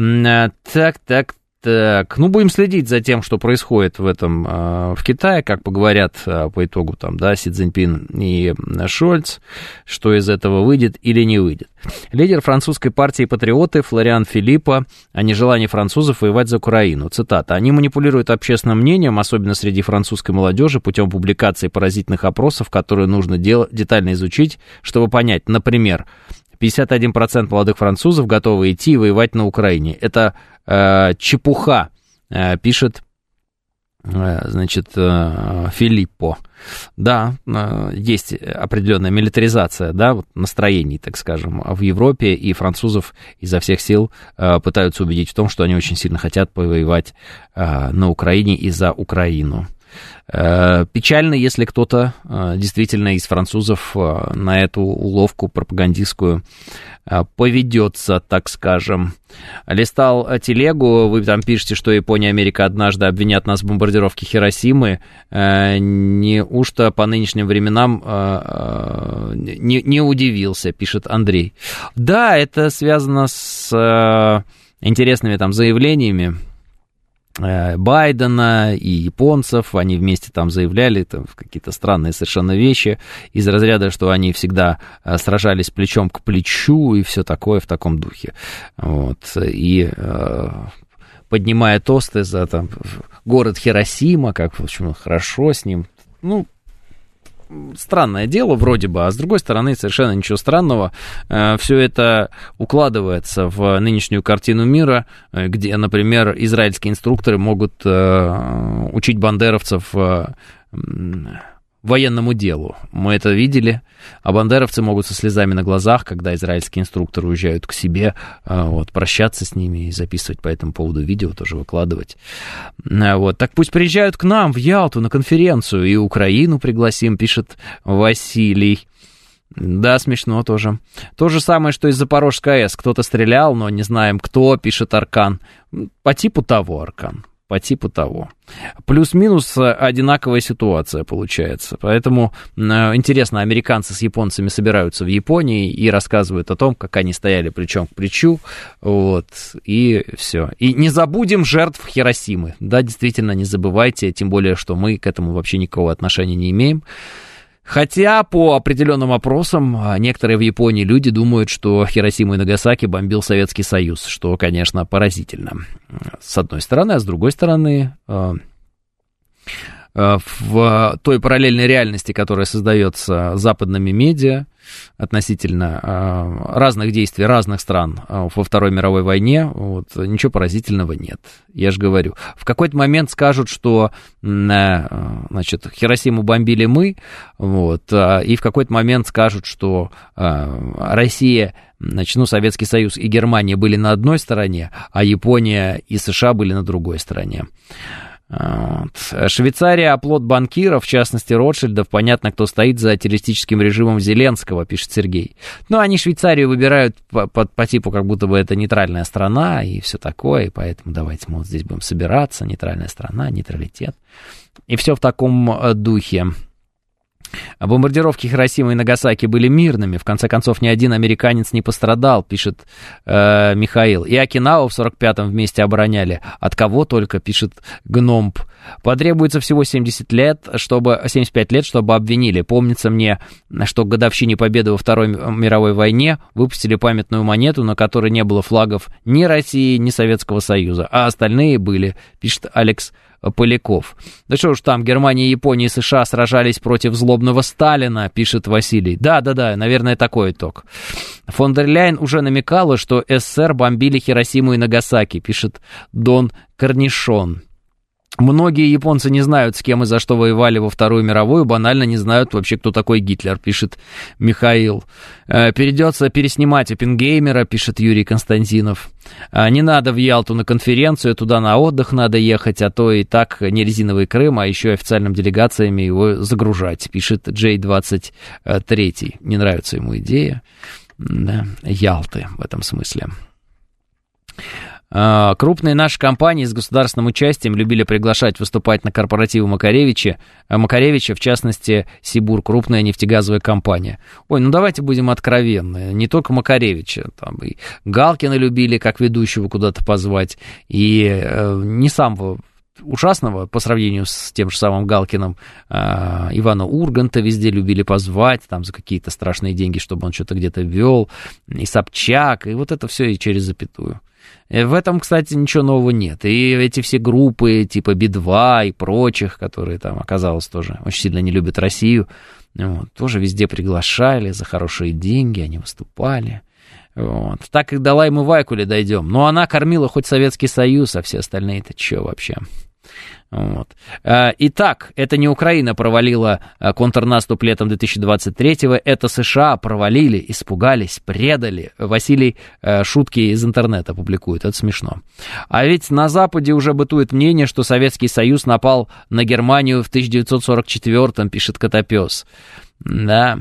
Так, ну, будем следить за тем, что происходит в Китае, как поговорят по итогу там, да, Си Цзиньпин и Шольц, что из этого выйдет или не выйдет. Лидер французской партии «Патриоты» Флориан Филиппо о нежелании французов воевать за Украину. Цитата. «Они манипулируют общественным мнением, особенно среди французской молодежи, путем публикации поразительных опросов, которые нужно детально изучить, чтобы понять, например, 51% молодых французов готовы идти и воевать на Украине. Это чепуха», пишет значит, Филиппо. Да, есть определенная милитаризация, да, вот настроений, так скажем, в Европе, и французов изо всех сил пытаются убедить в том, что они очень сильно хотят повоевать на Украине и за Украину. Печально, если кто-то действительно из французов на эту уловку пропагандистскую поведется, так скажем. Листал телегу, вы там пишете, что Япония и Америка однажды обвинят нас в бомбардировке Хиросимы. Неужто по нынешним временам не удивился, пишет Андрей. Да, это связано с интересными там заявлениями Байдена и японцев, они вместе там заявляли там, какие-то странные совершенно вещи из разряда, что они всегда сражались плечом к плечу и все такое в таком духе. Вот. И поднимая тосты за там, город Хиросима, как, в общем, хорошо с ним, ну, странное дело вроде бы, а с другой стороны совершенно ничего странного. Все это укладывается в нынешнюю картину мира, где, например, израильские инструкторы могут учить бандеровцев военному делу. Мы это видели, а бандеровцы могут со слезами на глазах, когда израильские инструкторы уезжают к себе, вот, прощаться с ними и записывать по этому поводу видео, тоже выкладывать. Вот. Так пусть приезжают к нам в Ялту на конференцию, и Украину пригласим, пишет Василий. Да, смешно тоже. То же самое, что из Запорожской АЭС. Кто-то стрелял, но не знаем кто, пишет Аркан. По типу того, Аркан. По типу того. Плюс-минус одинаковая ситуация получается. Поэтому интересно, американцы с японцами собираются в Японии и рассказывают о том, как они стояли плечом к плечу. Вот, и все. И не забудем жертв Хиросимы. Да, действительно, не забывайте, тем более, что мы к этому вообще никакого отношения не имеем. Хотя по определенным опросам некоторые в Японии люди думают, что Хиросиму и Нагасаки бомбил Советский Союз, что, конечно, поразительно. С одной стороны, а с другой стороны, в той параллельной реальности, которая создается западными медиа относительно разных действий разных стран во Второй мировой войне, вот, ничего поразительного нет. Я же говорю, в какой-то момент скажут, что, значит, Хиросиму бомбили мы, вот, и в какой-то момент скажут, что Россия, значит, ну, Советский Союз и Германия были на одной стороне, а Япония и США были на другой стороне. Вот. Швейцария — оплот банкиров, в частности Ротшильдов. Понятно, кто стоит за террористическим режимом Зеленского, пишет Сергей. Но они Швейцарию выбирают по типу, как будто бы это нейтральная страна и все такое, и поэтому давайте мы вот здесь будем собираться, нейтральная страна, нейтралитет. И все в таком духе. Бомбардировки Хиросимы и Нагасаки были мирными. В конце концов, ни один американец не пострадал, пишет Михаил. И Окинаву в 45-м вместе обороняли. От кого только, пишет Гномб. Потребуется всего 75 лет, чтобы обвинили. Помнится мне, что к годовщине победы во Второй мировой войне выпустили памятную монету, на которой не было флагов ни России, ни Советского Союза, а остальные были, пишет Алекс Поляков. Да что уж там, Германия, Япония и США сражались против злобного Сталина, пишет Василий. Да, наверное, такой итог. Фон дер Ляйен уже намекала, что СССР бомбили Хиросиму и Нагасаки, пишет Дон Корнишон. Многие японцы не знают, с кем и за что воевали во Вторую мировую, банально не знают вообще, кто такой Гитлер, пишет Михаил. Придется переснимать Оппенгеймера, пишет Юрий Константинов. Не надо в Ялту на конференцию, туда на отдых надо ехать, а то и так не резиновый Крым, а еще официальными делегациями его загружать, пишет J23. Не нравится ему идея, да, Ялты в этом смысле. Крупные наши компании с государственным участием любили приглашать выступать на корпоративы Макаревича, в частности, Сибур, крупная нефтегазовая компания. Ой, ну давайте будем откровенны, не только Макаревича, там и Галкина любили как ведущего куда-то позвать, и не самого ужасного по сравнению с тем же самым Галкиным Ивана Урганта везде любили позвать, там за какие-то страшные деньги, чтобы он что-то где-то вел, и Собчак, и вот это все и через запятую. В этом, кстати, ничего нового нет. И эти все группы типа Би-2 и прочих, которые там, оказалось, тоже очень сильно не любят Россию, вот, тоже везде приглашали за хорошие деньги, они выступали. Вот. Так и до Лаймы Вайкуле дойдем. Но она кормила хоть Советский Союз, а все остальные-то что вообще? Вот. Итак, это не Украина провалила контрнаступ летом 2023-го, это США провалили, испугались, предали. Василий шутки из интернета публикует, это смешно. А ведь на Западе уже бытует мнение, что Советский Союз напал на Германию в 1944-м, пишет Котопес. Да.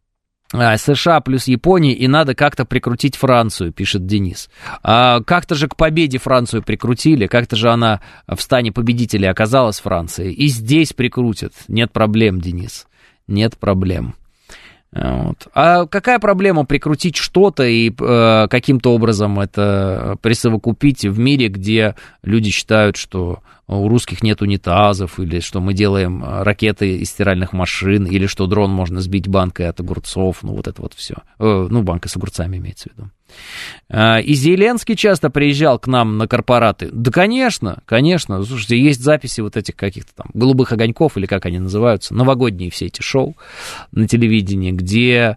США плюс Япония, и надо как-то прикрутить Францию, пишет Денис. Как-то же к победе Францию прикрутили, как-то же она в стане победителей оказалась, Франция. И здесь прикрутят. Нет проблем, Денис, нет проблем. Вот. А какая проблема прикрутить что-то и каким-то образом это присовокупить в мире, где люди считают, что у русских нет унитазов, или что мы делаем ракеты из стиральных машин, или что дрон можно сбить банкой от огурцов, ну вот это вот все. Ну, банкой с огурцами имеется в виду. И Зеленский часто приезжал к нам на корпораты. Да, конечно, конечно. Слушайте, есть записи вот этих каких-то там голубых огоньков, или как они называются, новогодние все эти шоу на телевидении, где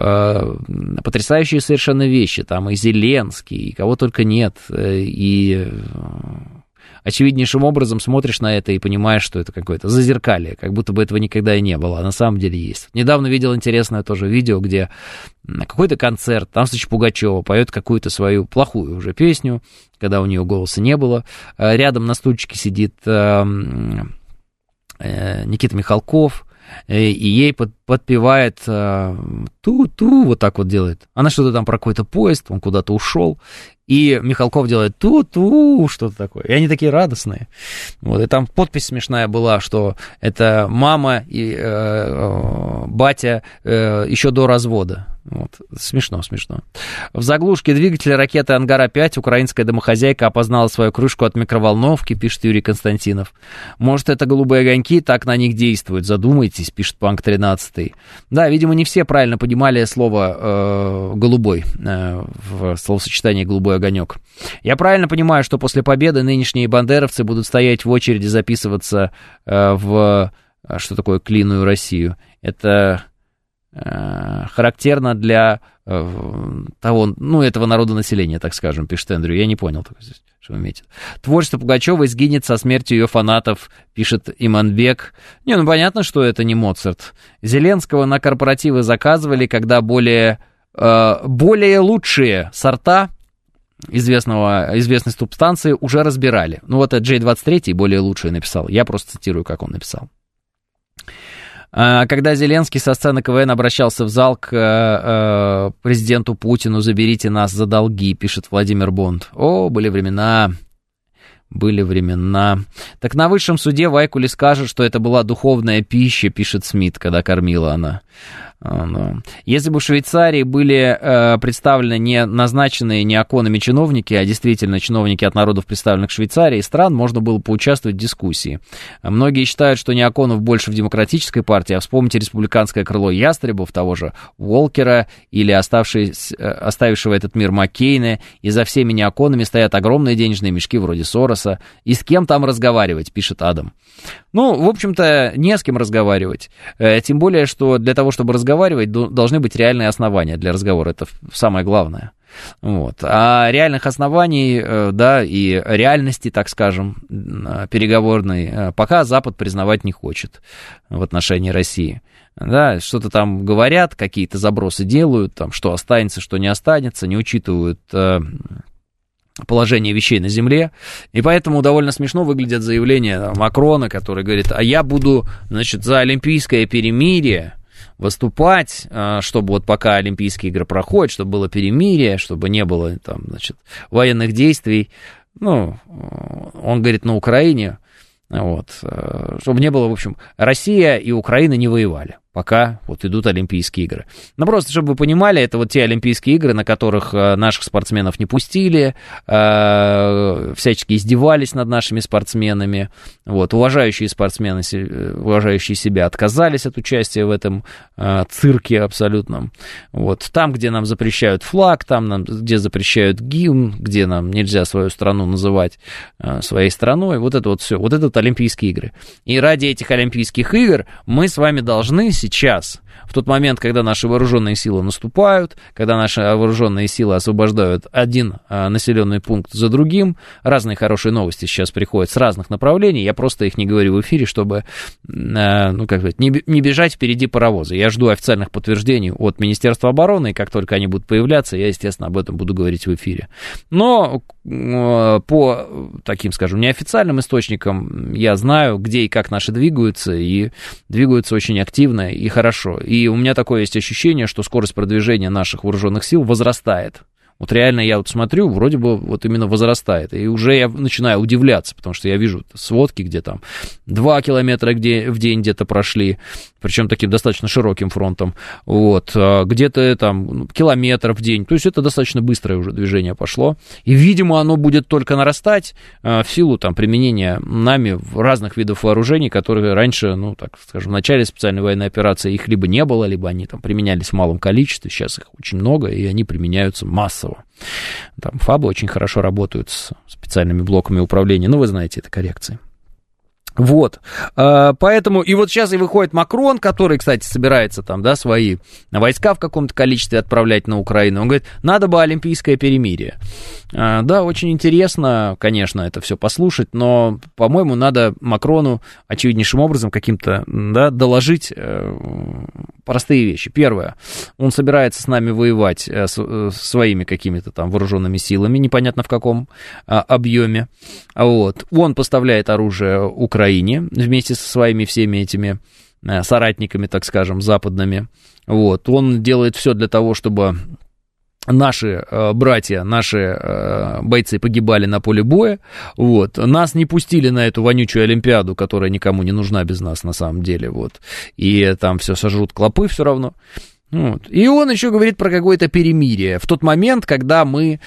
потрясающие совершенно вещи. Там и Зеленский, и кого только нет, и... Очевиднейшим образом смотришь на это и понимаешь, что это какое-то зазеркалье, как будто бы этого никогда и не было, а на самом деле есть. Недавно видел интересное тоже видео, где какой-то концерт, там встреча Пугачева поет какую-то свою плохую уже песню, когда у нее голоса не было. Рядом на стульчике сидит Никита Михалков, и ей подпевает ту-ту, вот так вот делает. Она что-то там про какой-то поезд, он куда-то ушел, и Михалков делает ту-ту, что-то такое. И они такие радостные. Вот, и там подпись смешная была, что это мама и батя еще до развода. Вот. Смешно, смешно. В заглушке двигателя ракеты «Ангара-5» украинская домохозяйка опознала свою крышку от микроволновки, пишет Юрий Константинов. Может, это голубые огоньки, так на них действуют. Задумайтесь, пишет Панк 13. Да, видимо, не все правильно понимали слово «голубой» в словосочетании «голубой огонек». Я правильно понимаю, что после победы нынешние бандеровцы будут стоять в очереди записываться в, что такое, клиную Россию? Это... характерно для того, ну, этого народонаселения, так скажем, пишет Эндрю. Я не понял, что вы имеете. Творчество Пугачевой сгинет со смертью ее фанатов, пишет Иманбек. Не, ну, понятно, что это не Моцарт. Зеленского на корпоративы заказывали, когда более лучшие сорта известной субстанции уже разбирали. Ну, вот это J23 более лучшие написал. Я просто цитирую, как он написал. Когда Зеленский со сцены КВН обращался в зал к президенту Путину: «Заберите нас за долги», пишет Владимир Бонд. О, были времена. Были времена. Так на высшем суде Вайкули скажет, что это была духовная пища, пишет Смит, когда кормила она. Если бы в Швейцарии были представлены не назначенные неоконами чиновники, а действительно чиновники от народов, представленных в Швейцарии и стран, можно было поучаствовать в дискуссии. Многие считают, что неоконов больше в демократической партии, а вспомните республиканское крыло ястребов, того же Уолкера или оставившего этот мир Маккейна, и за всеми неоконами стоят огромные денежные мешки вроде Сороса. И с кем там разговаривать, пишет Адам. Ну, в общем-то, не с кем разговаривать. Тем более, что для того, чтобы разговаривать, должны быть реальные основания для разговора. Это самое главное. Вот. А реальных оснований, да, и реальности, так скажем, переговорной, пока Запад признавать не хочет в отношении России. Да, что-то там говорят, какие-то забросы делают, там, что останется, что не останется, не учитывают положение вещей на земле, и поэтому довольно смешно выглядят заявления Макрона, который говорит: а я буду, значит, за олимпийское перемирие выступать, чтобы вот пока Олимпийские игры проходят, чтобы было перемирие, чтобы не было там, значит, военных действий. Ну, он говорит, на Украине, вот, чтобы не было, в общем, Россия и Украина не воевали, пока вот идут Олимпийские игры. Ну, просто, чтобы вы понимали, это вот те Олимпийские игры, на которых наших спортсменов не пустили, всячески издевались над нашими спортсменами. Вот, уважающие спортсмены, уважающие себя, отказались от участия в этом цирке абсолютном. Вот, там, где нам запрещают флаг, там, где запрещают гимн, где нам нельзя свою страну называть своей страной, вот это вот все, вот это вот Олимпийские игры. И ради этих Олимпийских игр мы с вами должны сейчас в тот момент, когда наши вооруженные силы наступают, когда наши вооруженные силы освобождают один населенный пункт за другим, разные хорошие новости сейчас приходят с разных направлений, я просто их не говорю в эфире, чтобы, ну, как сказать, не бежать впереди паровоза. Я жду официальных подтверждений от Министерства обороны, и как только они будут появляться, я, естественно, об этом буду говорить в эфире. Но по таким, скажем, неофициальным источникам я знаю, где и как наши двигаются, и двигаются очень активно и хорошо. И у меня такое есть ощущение, что скорость продвижения наших вооруженных сил возрастает. Вот реально я вот смотрю, вроде бы вот именно возрастает. И уже я начинаю удивляться, потому что я вижу сводки, где там 2 километра в день где-то прошли, причем таким достаточно широким фронтом, вот, где-то там километр в день. То есть это достаточно быстрое уже движение пошло. И, видимо, оно будет только нарастать в силу там применения нами разных видов вооружений, которые раньше, ну, так скажем, в начале специальной военной операции их либо не было, либо они там применялись в малом количестве. Сейчас их очень много, и они применяются массово. Там ФАБы очень хорошо работают с специальными блоками управления. Ну, вы знаете, это коррекции. Вот, поэтому, и вот сейчас и выходит Макрон, который, кстати, собирается там, да, свои войска в каком-то количестве отправлять на Украину. Он говорит, надо бы олимпийское перемирие. Да, очень интересно, конечно, это все послушать, но, по-моему, надо Макрону очевиднейшим образом каким-то, да, доложить простые вещи. Первое, он собирается с нами воевать своими какими-то там вооруженными силами, непонятно в каком объеме. Вот. Он поставляет оружие Украине вместе со своими всеми этими соратниками, так скажем, западными. Вот. Он делает все для того, чтобы наши братья, наши бойцы погибали на поле боя. Вот. Нас не пустили на эту вонючую Олимпиаду, которая никому не нужна без нас на самом деле. Вот. И там все сожрут клопы все равно. Вот. И он еще говорит про какое-то перемирие. В тот момент, когда мы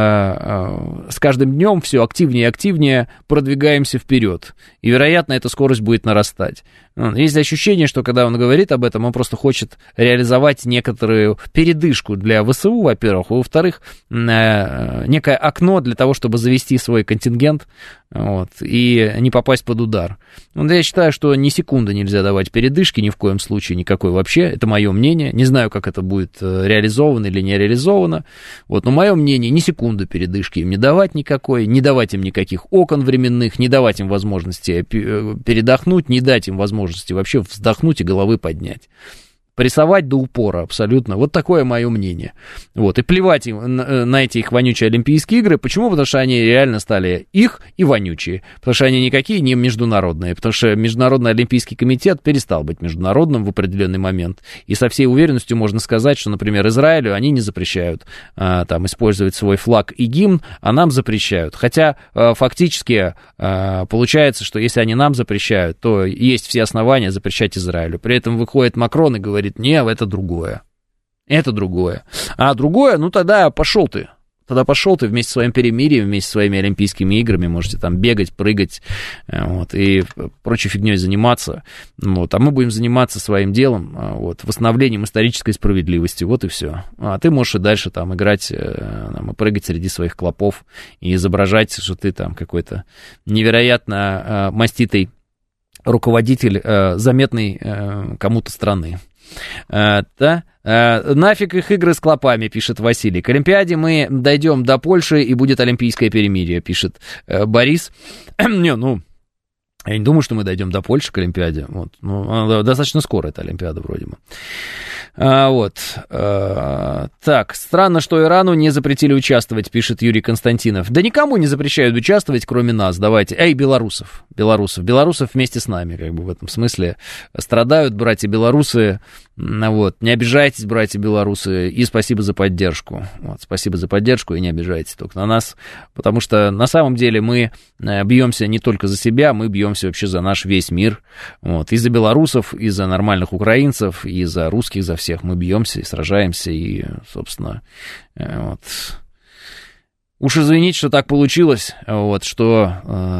с каждым днем все активнее и активнее продвигаемся вперед. И, вероятно, эта скорость будет нарастать. Есть ощущение, что когда он говорит об этом, он просто хочет реализовать некоторую передышку для ВСУ, во-первых, во-вторых, некое окно для того, чтобы завести свой контингент, вот, и не попасть под удар. Вот я считаю, что ни секунды нельзя давать передышки, ни в коем случае никакой вообще, это мое мнение, не знаю, как это будет реализовано или не реализовано, вот, но мое мнение, ни секунды передышки им не давать никакой, не давать им никаких окон временных, не давать им возможности передохнуть, не дать им возможности вообще вздохнуть и головы поднять. Прессовать до упора абсолютно. Вот такое мое мнение. Вот. И плевать им на эти их вонючие Олимпийские игры. Почему? Потому что они реально стали их и вонючие. Потому что они никакие не международные. Потому что Международный Олимпийский комитет перестал быть международным в определенный момент. И со всей уверенностью можно сказать, что, например, Израилю они не запрещают там использовать свой флаг и гимн, а нам запрещают. Хотя фактически получается, что если они нам запрещают, то есть все основания запрещать Израилю. При этом выходит Макрон и говорит, не, это другое. Это другое. А другое, ну тогда пошел ты. Тогда пошел ты вместе с своим перемирием, вместе с своими Олимпийскими играми, можете там бегать, прыгать, вот, и прочей фигней заниматься. Вот, а мы будем заниматься своим делом, вот, восстановлением исторической справедливости, вот и все. А ты можешь и дальше там играть, там, и прыгать среди своих клопов, и изображать, что ты там какой-то невероятно маститый руководитель заметной кому-то страны. Да? Нафиг их игры с клопами, пишет Василий. К Олимпиаде мы дойдем до Польши, и будет олимпийское перемирие, пишет Борис. Не, ну, я не думаю, что мы дойдем до Польши к Олимпиаде. Вот. Ну, достаточно скоро эта Олимпиада вроде бы. Вот. Так, странно, что Ирану не запретили участвовать, пишет Юрий Константинов. Да никому не запрещают участвовать, кроме нас. Давайте. Белорусов. Белорусов вместе с нами, как бы в этом смысле. Страдают братья-белорусы. Вот. Не обижайтесь, братья-белорусы, и спасибо за поддержку. Вот. Спасибо за поддержку, и не обижайтесь только на нас, потому что на самом деле мы бьемся не только за себя, мы бьемся вообще за наш весь мир. Вот. И за белорусов, и за нормальных украинцев, и за русских, за всех мы бьемся и сражаемся, и, собственно, вот. Уж извините, что так получилось, вот, что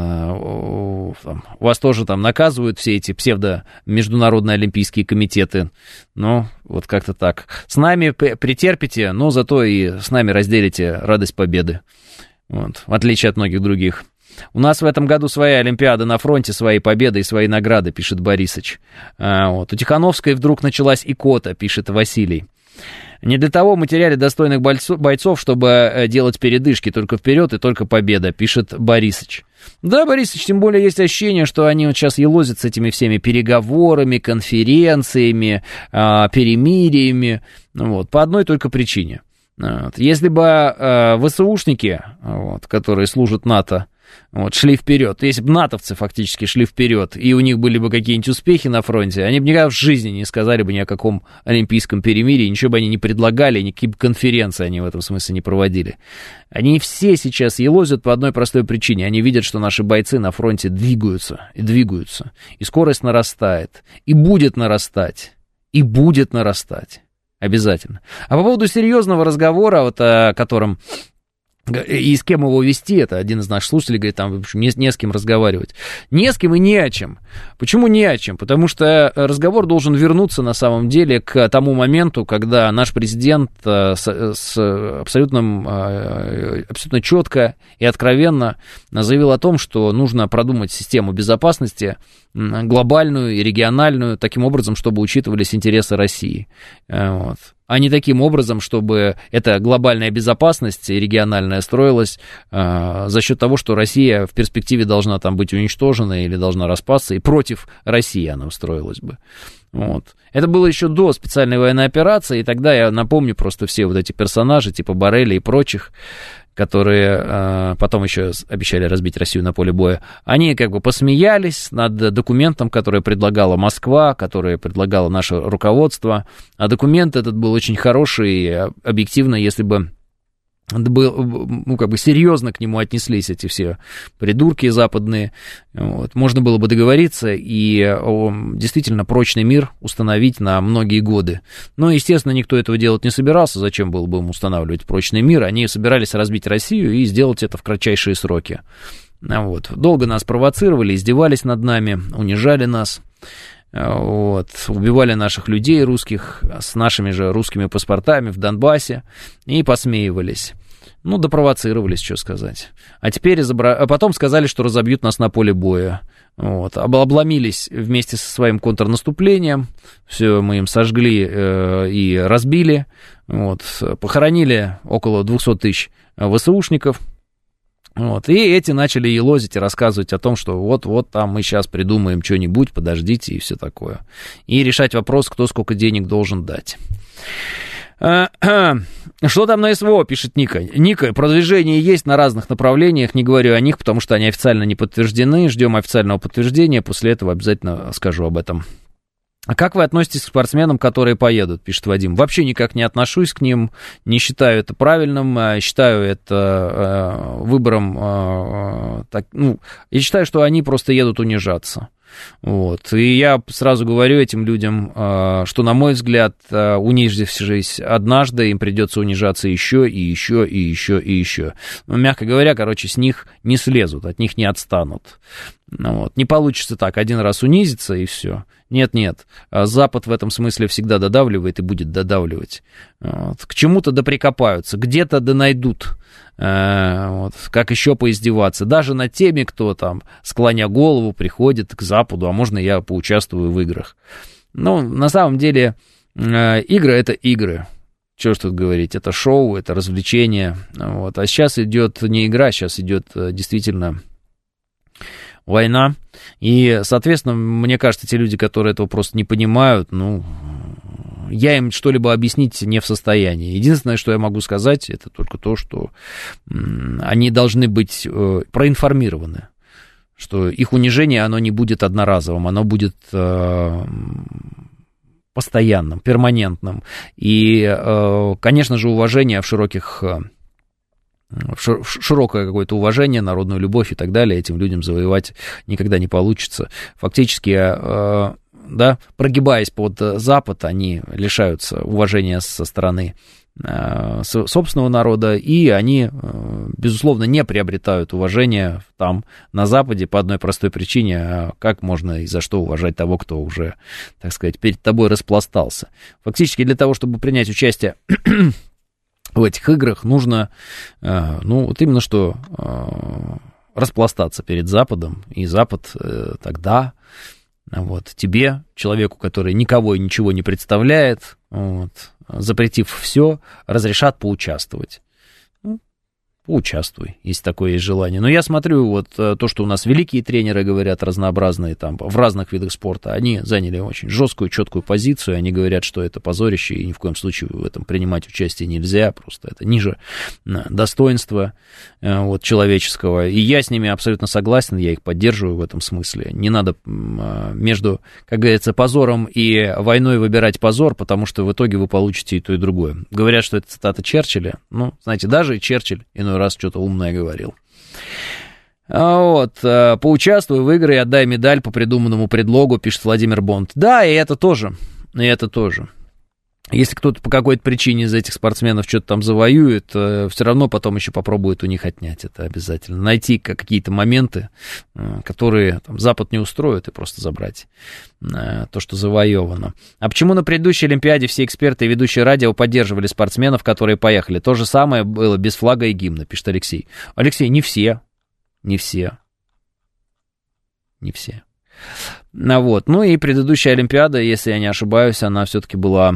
вас тоже там наказывают все эти псевдо-международные олимпийские комитеты, но вот как-то так. С нами претерпите, но зато и с нами разделите радость победы, вот, в отличие от многих других У нас в этом году своя Олимпиада на фронте, свои победы и свои награды, пишет Борисыч. Вот. У Тихановской вдруг началась икота, пишет Василий. Не для того мы теряли достойных бойцов, чтобы делать передышки, только вперед и только победа, пишет Борисыч. Да, Борисыч, тем более есть ощущение, что они вот сейчас елозят с этими всеми переговорами, конференциями, перемириями, вот, по одной только причине. Вот. Если бы ВСУшники, вот, которые служат НАТО, вот, шли вперед, если бы натовцы фактически шли вперед, и у них были бы какие-нибудь успехи на фронте, они бы никогда в жизни не сказали бы ни о каком олимпийском перемирии, ничего бы они не предлагали, никакие конференции они в этом смысле не проводили. Они все сейчас елозят по одной простой причине. Они видят, что наши бойцы на фронте двигаются, и скорость нарастает, и будет нарастать. Обязательно. А по поводу серьезного разговора, вот, о котором... И с кем его вести, это один из наших слушателей говорит, там, в общем, не с кем разговаривать. Не с кем и не о чем. Почему не о чем? Потому что разговор должен вернуться, на самом деле, к тому моменту, когда наш президент абсолютно четко и откровенно заявил о том, что нужно продумать систему безопасности, глобальную и региональную, таким образом, чтобы учитывались интересы России. Вот. А не таким образом, чтобы эта глобальная безопасность и региональная строилась за счет того, что Россия в перспективе должна там быть уничтожена или должна распасться, и против России она устроилась бы. Вот. Это было еще до специальной военной операции, и тогда я напомню просто все вот эти персонажи, типа Борреля и прочих, которые потом еще обещали разбить Россию на поле боя, они как бы посмеялись над документом, который предлагала Москва, который предлагало наше руководство, а документ этот был очень хороший, и объективно, если бы серьезно к нему отнеслись эти все придурки западные, вот, можно было бы договориться и действительно прочный мир установить на многие годы. Но, естественно, никто этого делать не собирался, зачем было бы им устанавливать прочный мир, они собирались разбить Россию и сделать это в кратчайшие сроки. Вот. Долго нас провоцировали, издевались над нами, унижали нас. Вот, убивали наших людей русских с нашими же русскими паспортами в Донбассе и посмеивались. Ну, допровоцировались, что сказать. А теперь потом сказали, что разобьют нас на поле боя. Вот, обломились вместе со своим контрнаступлением. Все мы им сожгли и разбили. Вот, похоронили около 200 тысяч ВСУшников. Вот, и эти начали елозить и рассказывать о том, что вот там мы сейчас придумаем что-нибудь, подождите и все такое. И решать вопрос, кто сколько денег должен дать. Что там на СВО, пишет Ника. Ника, продвижение есть на разных направлениях, не говорю о них, потому что они официально не подтверждены, ждем официального подтверждения, после этого обязательно скажу об этом. А как вы относитесь к спортсменам, которые поедут, пишет Вадим? Вообще никак не отношусь к ним, не считаю это правильным, считаю это выбором, я считаю, что они просто едут унижаться. Вот. И я сразу говорю этим людям, что, на мой взгляд, унизившись однажды, им придется унижаться еще и еще и еще и еще. Но, мягко говоря, с них не слезут, от них не отстанут. Вот. Не получится так, один раз унизиться и все. Нет, Запад в этом смысле всегда додавливает и будет додавливать. Вот. К чему-то доприкопаются, где-то донайдут. Вот. Как еще поиздеваться. Даже над теми, кто там, склоня голову, приходит к Западу, а можно я поучаствую в играх. Ну, на самом деле, игры — это игры. Что ж тут говорить, это шоу, это развлечение. Вот. А сейчас идет не игра, сейчас идет действительно война. И, соответственно, мне кажется, те люди, которые этого просто не понимают, я им что-либо объяснить не в состоянии. Единственное, что я могу сказать, это только то, что они должны быть проинформированы, что их унижение, оно не будет одноразовым, оно будет постоянным, перманентным. И, конечно же, уважение в широкое какое-то уважение, народную любовь и так далее, этим людям завоевать никогда не получится. Фактически, прогибаясь под Запад, они лишаются уважения со стороны собственного народа, и они, безусловно, не приобретают уважения там, на Западе, по одной простой причине: как можно и за что уважать того, кто уже, так сказать, перед тобой распластался. Фактически для того, чтобы принять участие в этих играх, нужно, именно что распластаться перед Западом, и Запад тогда вот, тебе, человеку, который никого и ничего не представляет, вот, запретив все, разрешат поучаствовать. Поучаствуй, если такое есть желание. Но я смотрю, вот то, что у нас великие тренеры говорят, разнообразные там, в разных видах спорта, они заняли очень жесткую, четкую позицию, они говорят, что это позорище, и ни в коем случае в этом принимать участие нельзя, просто это ниже достоинства вот, человеческого. И я с ними абсолютно согласен, я их поддерживаю в этом смысле. Не надо между, как говорится, позором и войной выбирать позор, потому что в итоге вы получите и то, и другое. Говорят, что это цитата Черчилля. Ну, знаете, даже и Черчилль иной раз что-то умное говорил. Вот, поучаствуй в игры и отдай медаль по придуманному предлогу, пишет Владимир Бонд. Да, и это тоже, Если кто-то по какой-то причине из этих спортсменов что-то там завоюет, все равно потом еще попробует у них отнять это обязательно. Найти какие-то моменты, которые там, Запад не устроит, и просто забрать то, что завоевано. А почему на предыдущей Олимпиаде все эксперты и ведущие радио поддерживали спортсменов, которые поехали? То же самое было без флага и гимна, пишет Алексей. Алексей, не все. Вот. Ну и предыдущая Олимпиада, если я не ошибаюсь, она все-таки была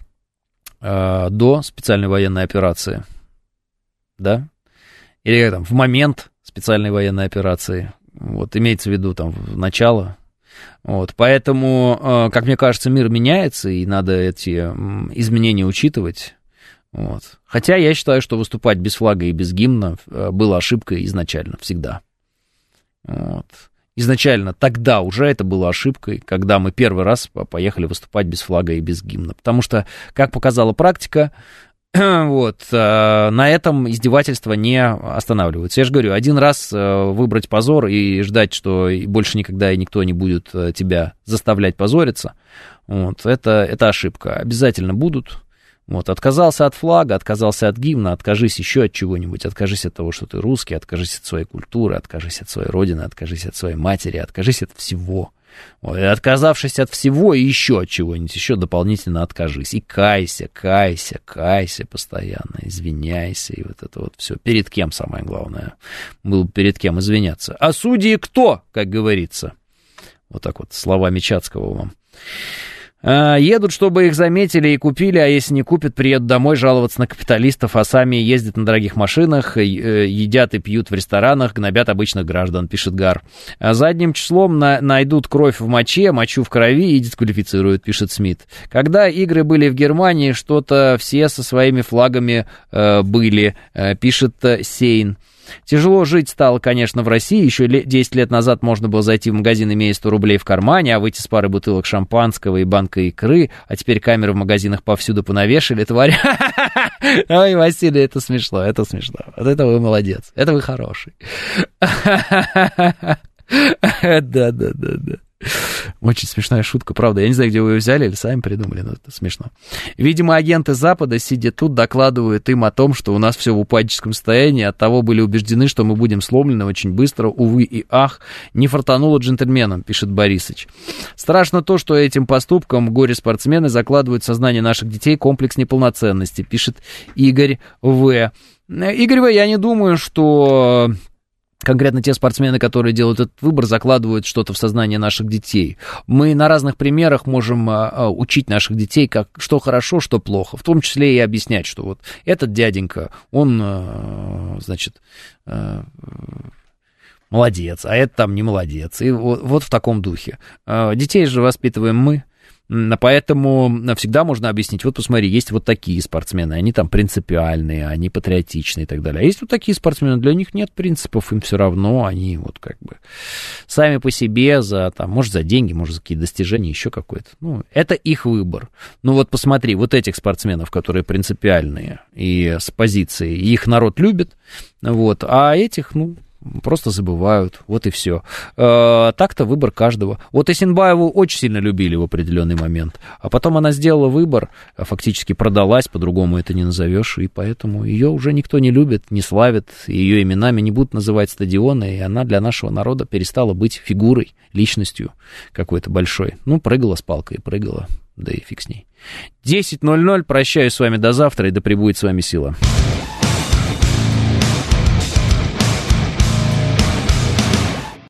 до специальной военной операции, да? Или там в момент специальной военной операции, вот, имеется в виду там в начало. Вот, поэтому, как мне кажется, мир меняется, и надо эти изменения учитывать. Вот. Хотя я считаю, что выступать без флага и без гимна было ошибкой изначально, всегда. Вот. Изначально тогда уже это было ошибкой, когда мы первый раз поехали выступать без флага и без гимна. Потому что, как показала практика, вот, на этом издевательства не останавливаются. Я же говорю, один раз выбрать позор и ждать, что больше никогда и никто не будет тебя заставлять позориться, вот, это ошибка. Обязательно будут. Вот, отказался от флага, отказался от гимна, откажись еще от чего-нибудь, откажись от того, что ты русский, откажись от своей культуры, откажись от своей родины, откажись от своей матери, откажись от всего. Вот, и отказавшись от всего и еще от чего-нибудь, еще дополнительно откажись. И кайся постоянно, извиняйся, и вот это вот все. Перед кем, самое главное, было перед кем извиняться. А судьи кто, как говорится? Вот так вот, словами Чацкого вам. Едут, чтобы их заметили и купили, а если не купят, приедут домой жаловаться на капиталистов, а сами ездят на дорогих машинах, едят и пьют в ресторанах, гнобят обычных граждан, пишет Гар. Задним числом найдут кровь в моче, мочу в крови и дисквалифицируют, пишет Смит. Когда игры были в Германии, что-то все со своими флагами были, пишет Сейн. Тяжело жить стало, конечно, в России. Еще 10 лет назад можно было зайти в магазин, имея 100 рублей в кармане, а выйти с парой бутылок шампанского и банкой икры. А теперь камеры в магазинах повсюду понавешали. Тварь. Ой, Василий, это смешно. Вот это вы молодец. Это вы хороший. Да. Очень смешная шутка, правда. Я не знаю, где вы ее взяли или сами придумали, но это смешно. Видимо, агенты Запада, сидя тут, докладывают им о том, что у нас все в упадническом состоянии, оттого были убеждены, что мы будем сломлены очень быстро. Увы и ах, не фартануло джентльменам, пишет Борисыч. Страшно то, что этим поступком горе-спортсмены закладывают в сознание наших детей комплекс неполноценности, пишет Игорь В. Игорь В, я не думаю, что... Конкретно те спортсмены, которые делают этот выбор, закладывают что-то в сознание наших детей. Мы на разных примерах можем учить наших детей, что хорошо, что плохо. В том числе и объяснять, что вот этот дяденька, он, значит, молодец, а это там не молодец. И вот в таком духе. Детей же воспитываем мы. Поэтому всегда можно объяснить, вот посмотри, есть вот такие спортсмены, они там принципиальные, они патриотичные и так далее. А есть вот такие спортсмены, для них нет принципов, им все равно, они вот как бы сами по себе, может за деньги, может за какие-то достижения, еще какой-то. Ну, это их выбор. Ну вот посмотри, вот этих спортсменов, которые принципиальные и с позиции, их народ любит, вот, а этих, просто забывают, вот и все. Так-то выбор каждого. Вот Эсенбаеву очень сильно любили в определенный момент, а потом она сделала выбор, фактически продалась, по-другому это не назовешь, и поэтому ее уже никто не любит, не славит, ее именами не будут называть стадионы, и она для нашего народа перестала быть фигурой, личностью какой-то большой. Прыгала с палкой, прыгала, да и фиг с ней. 10:00, прощаюсь с вами до завтра, и да пребудет с вами сила.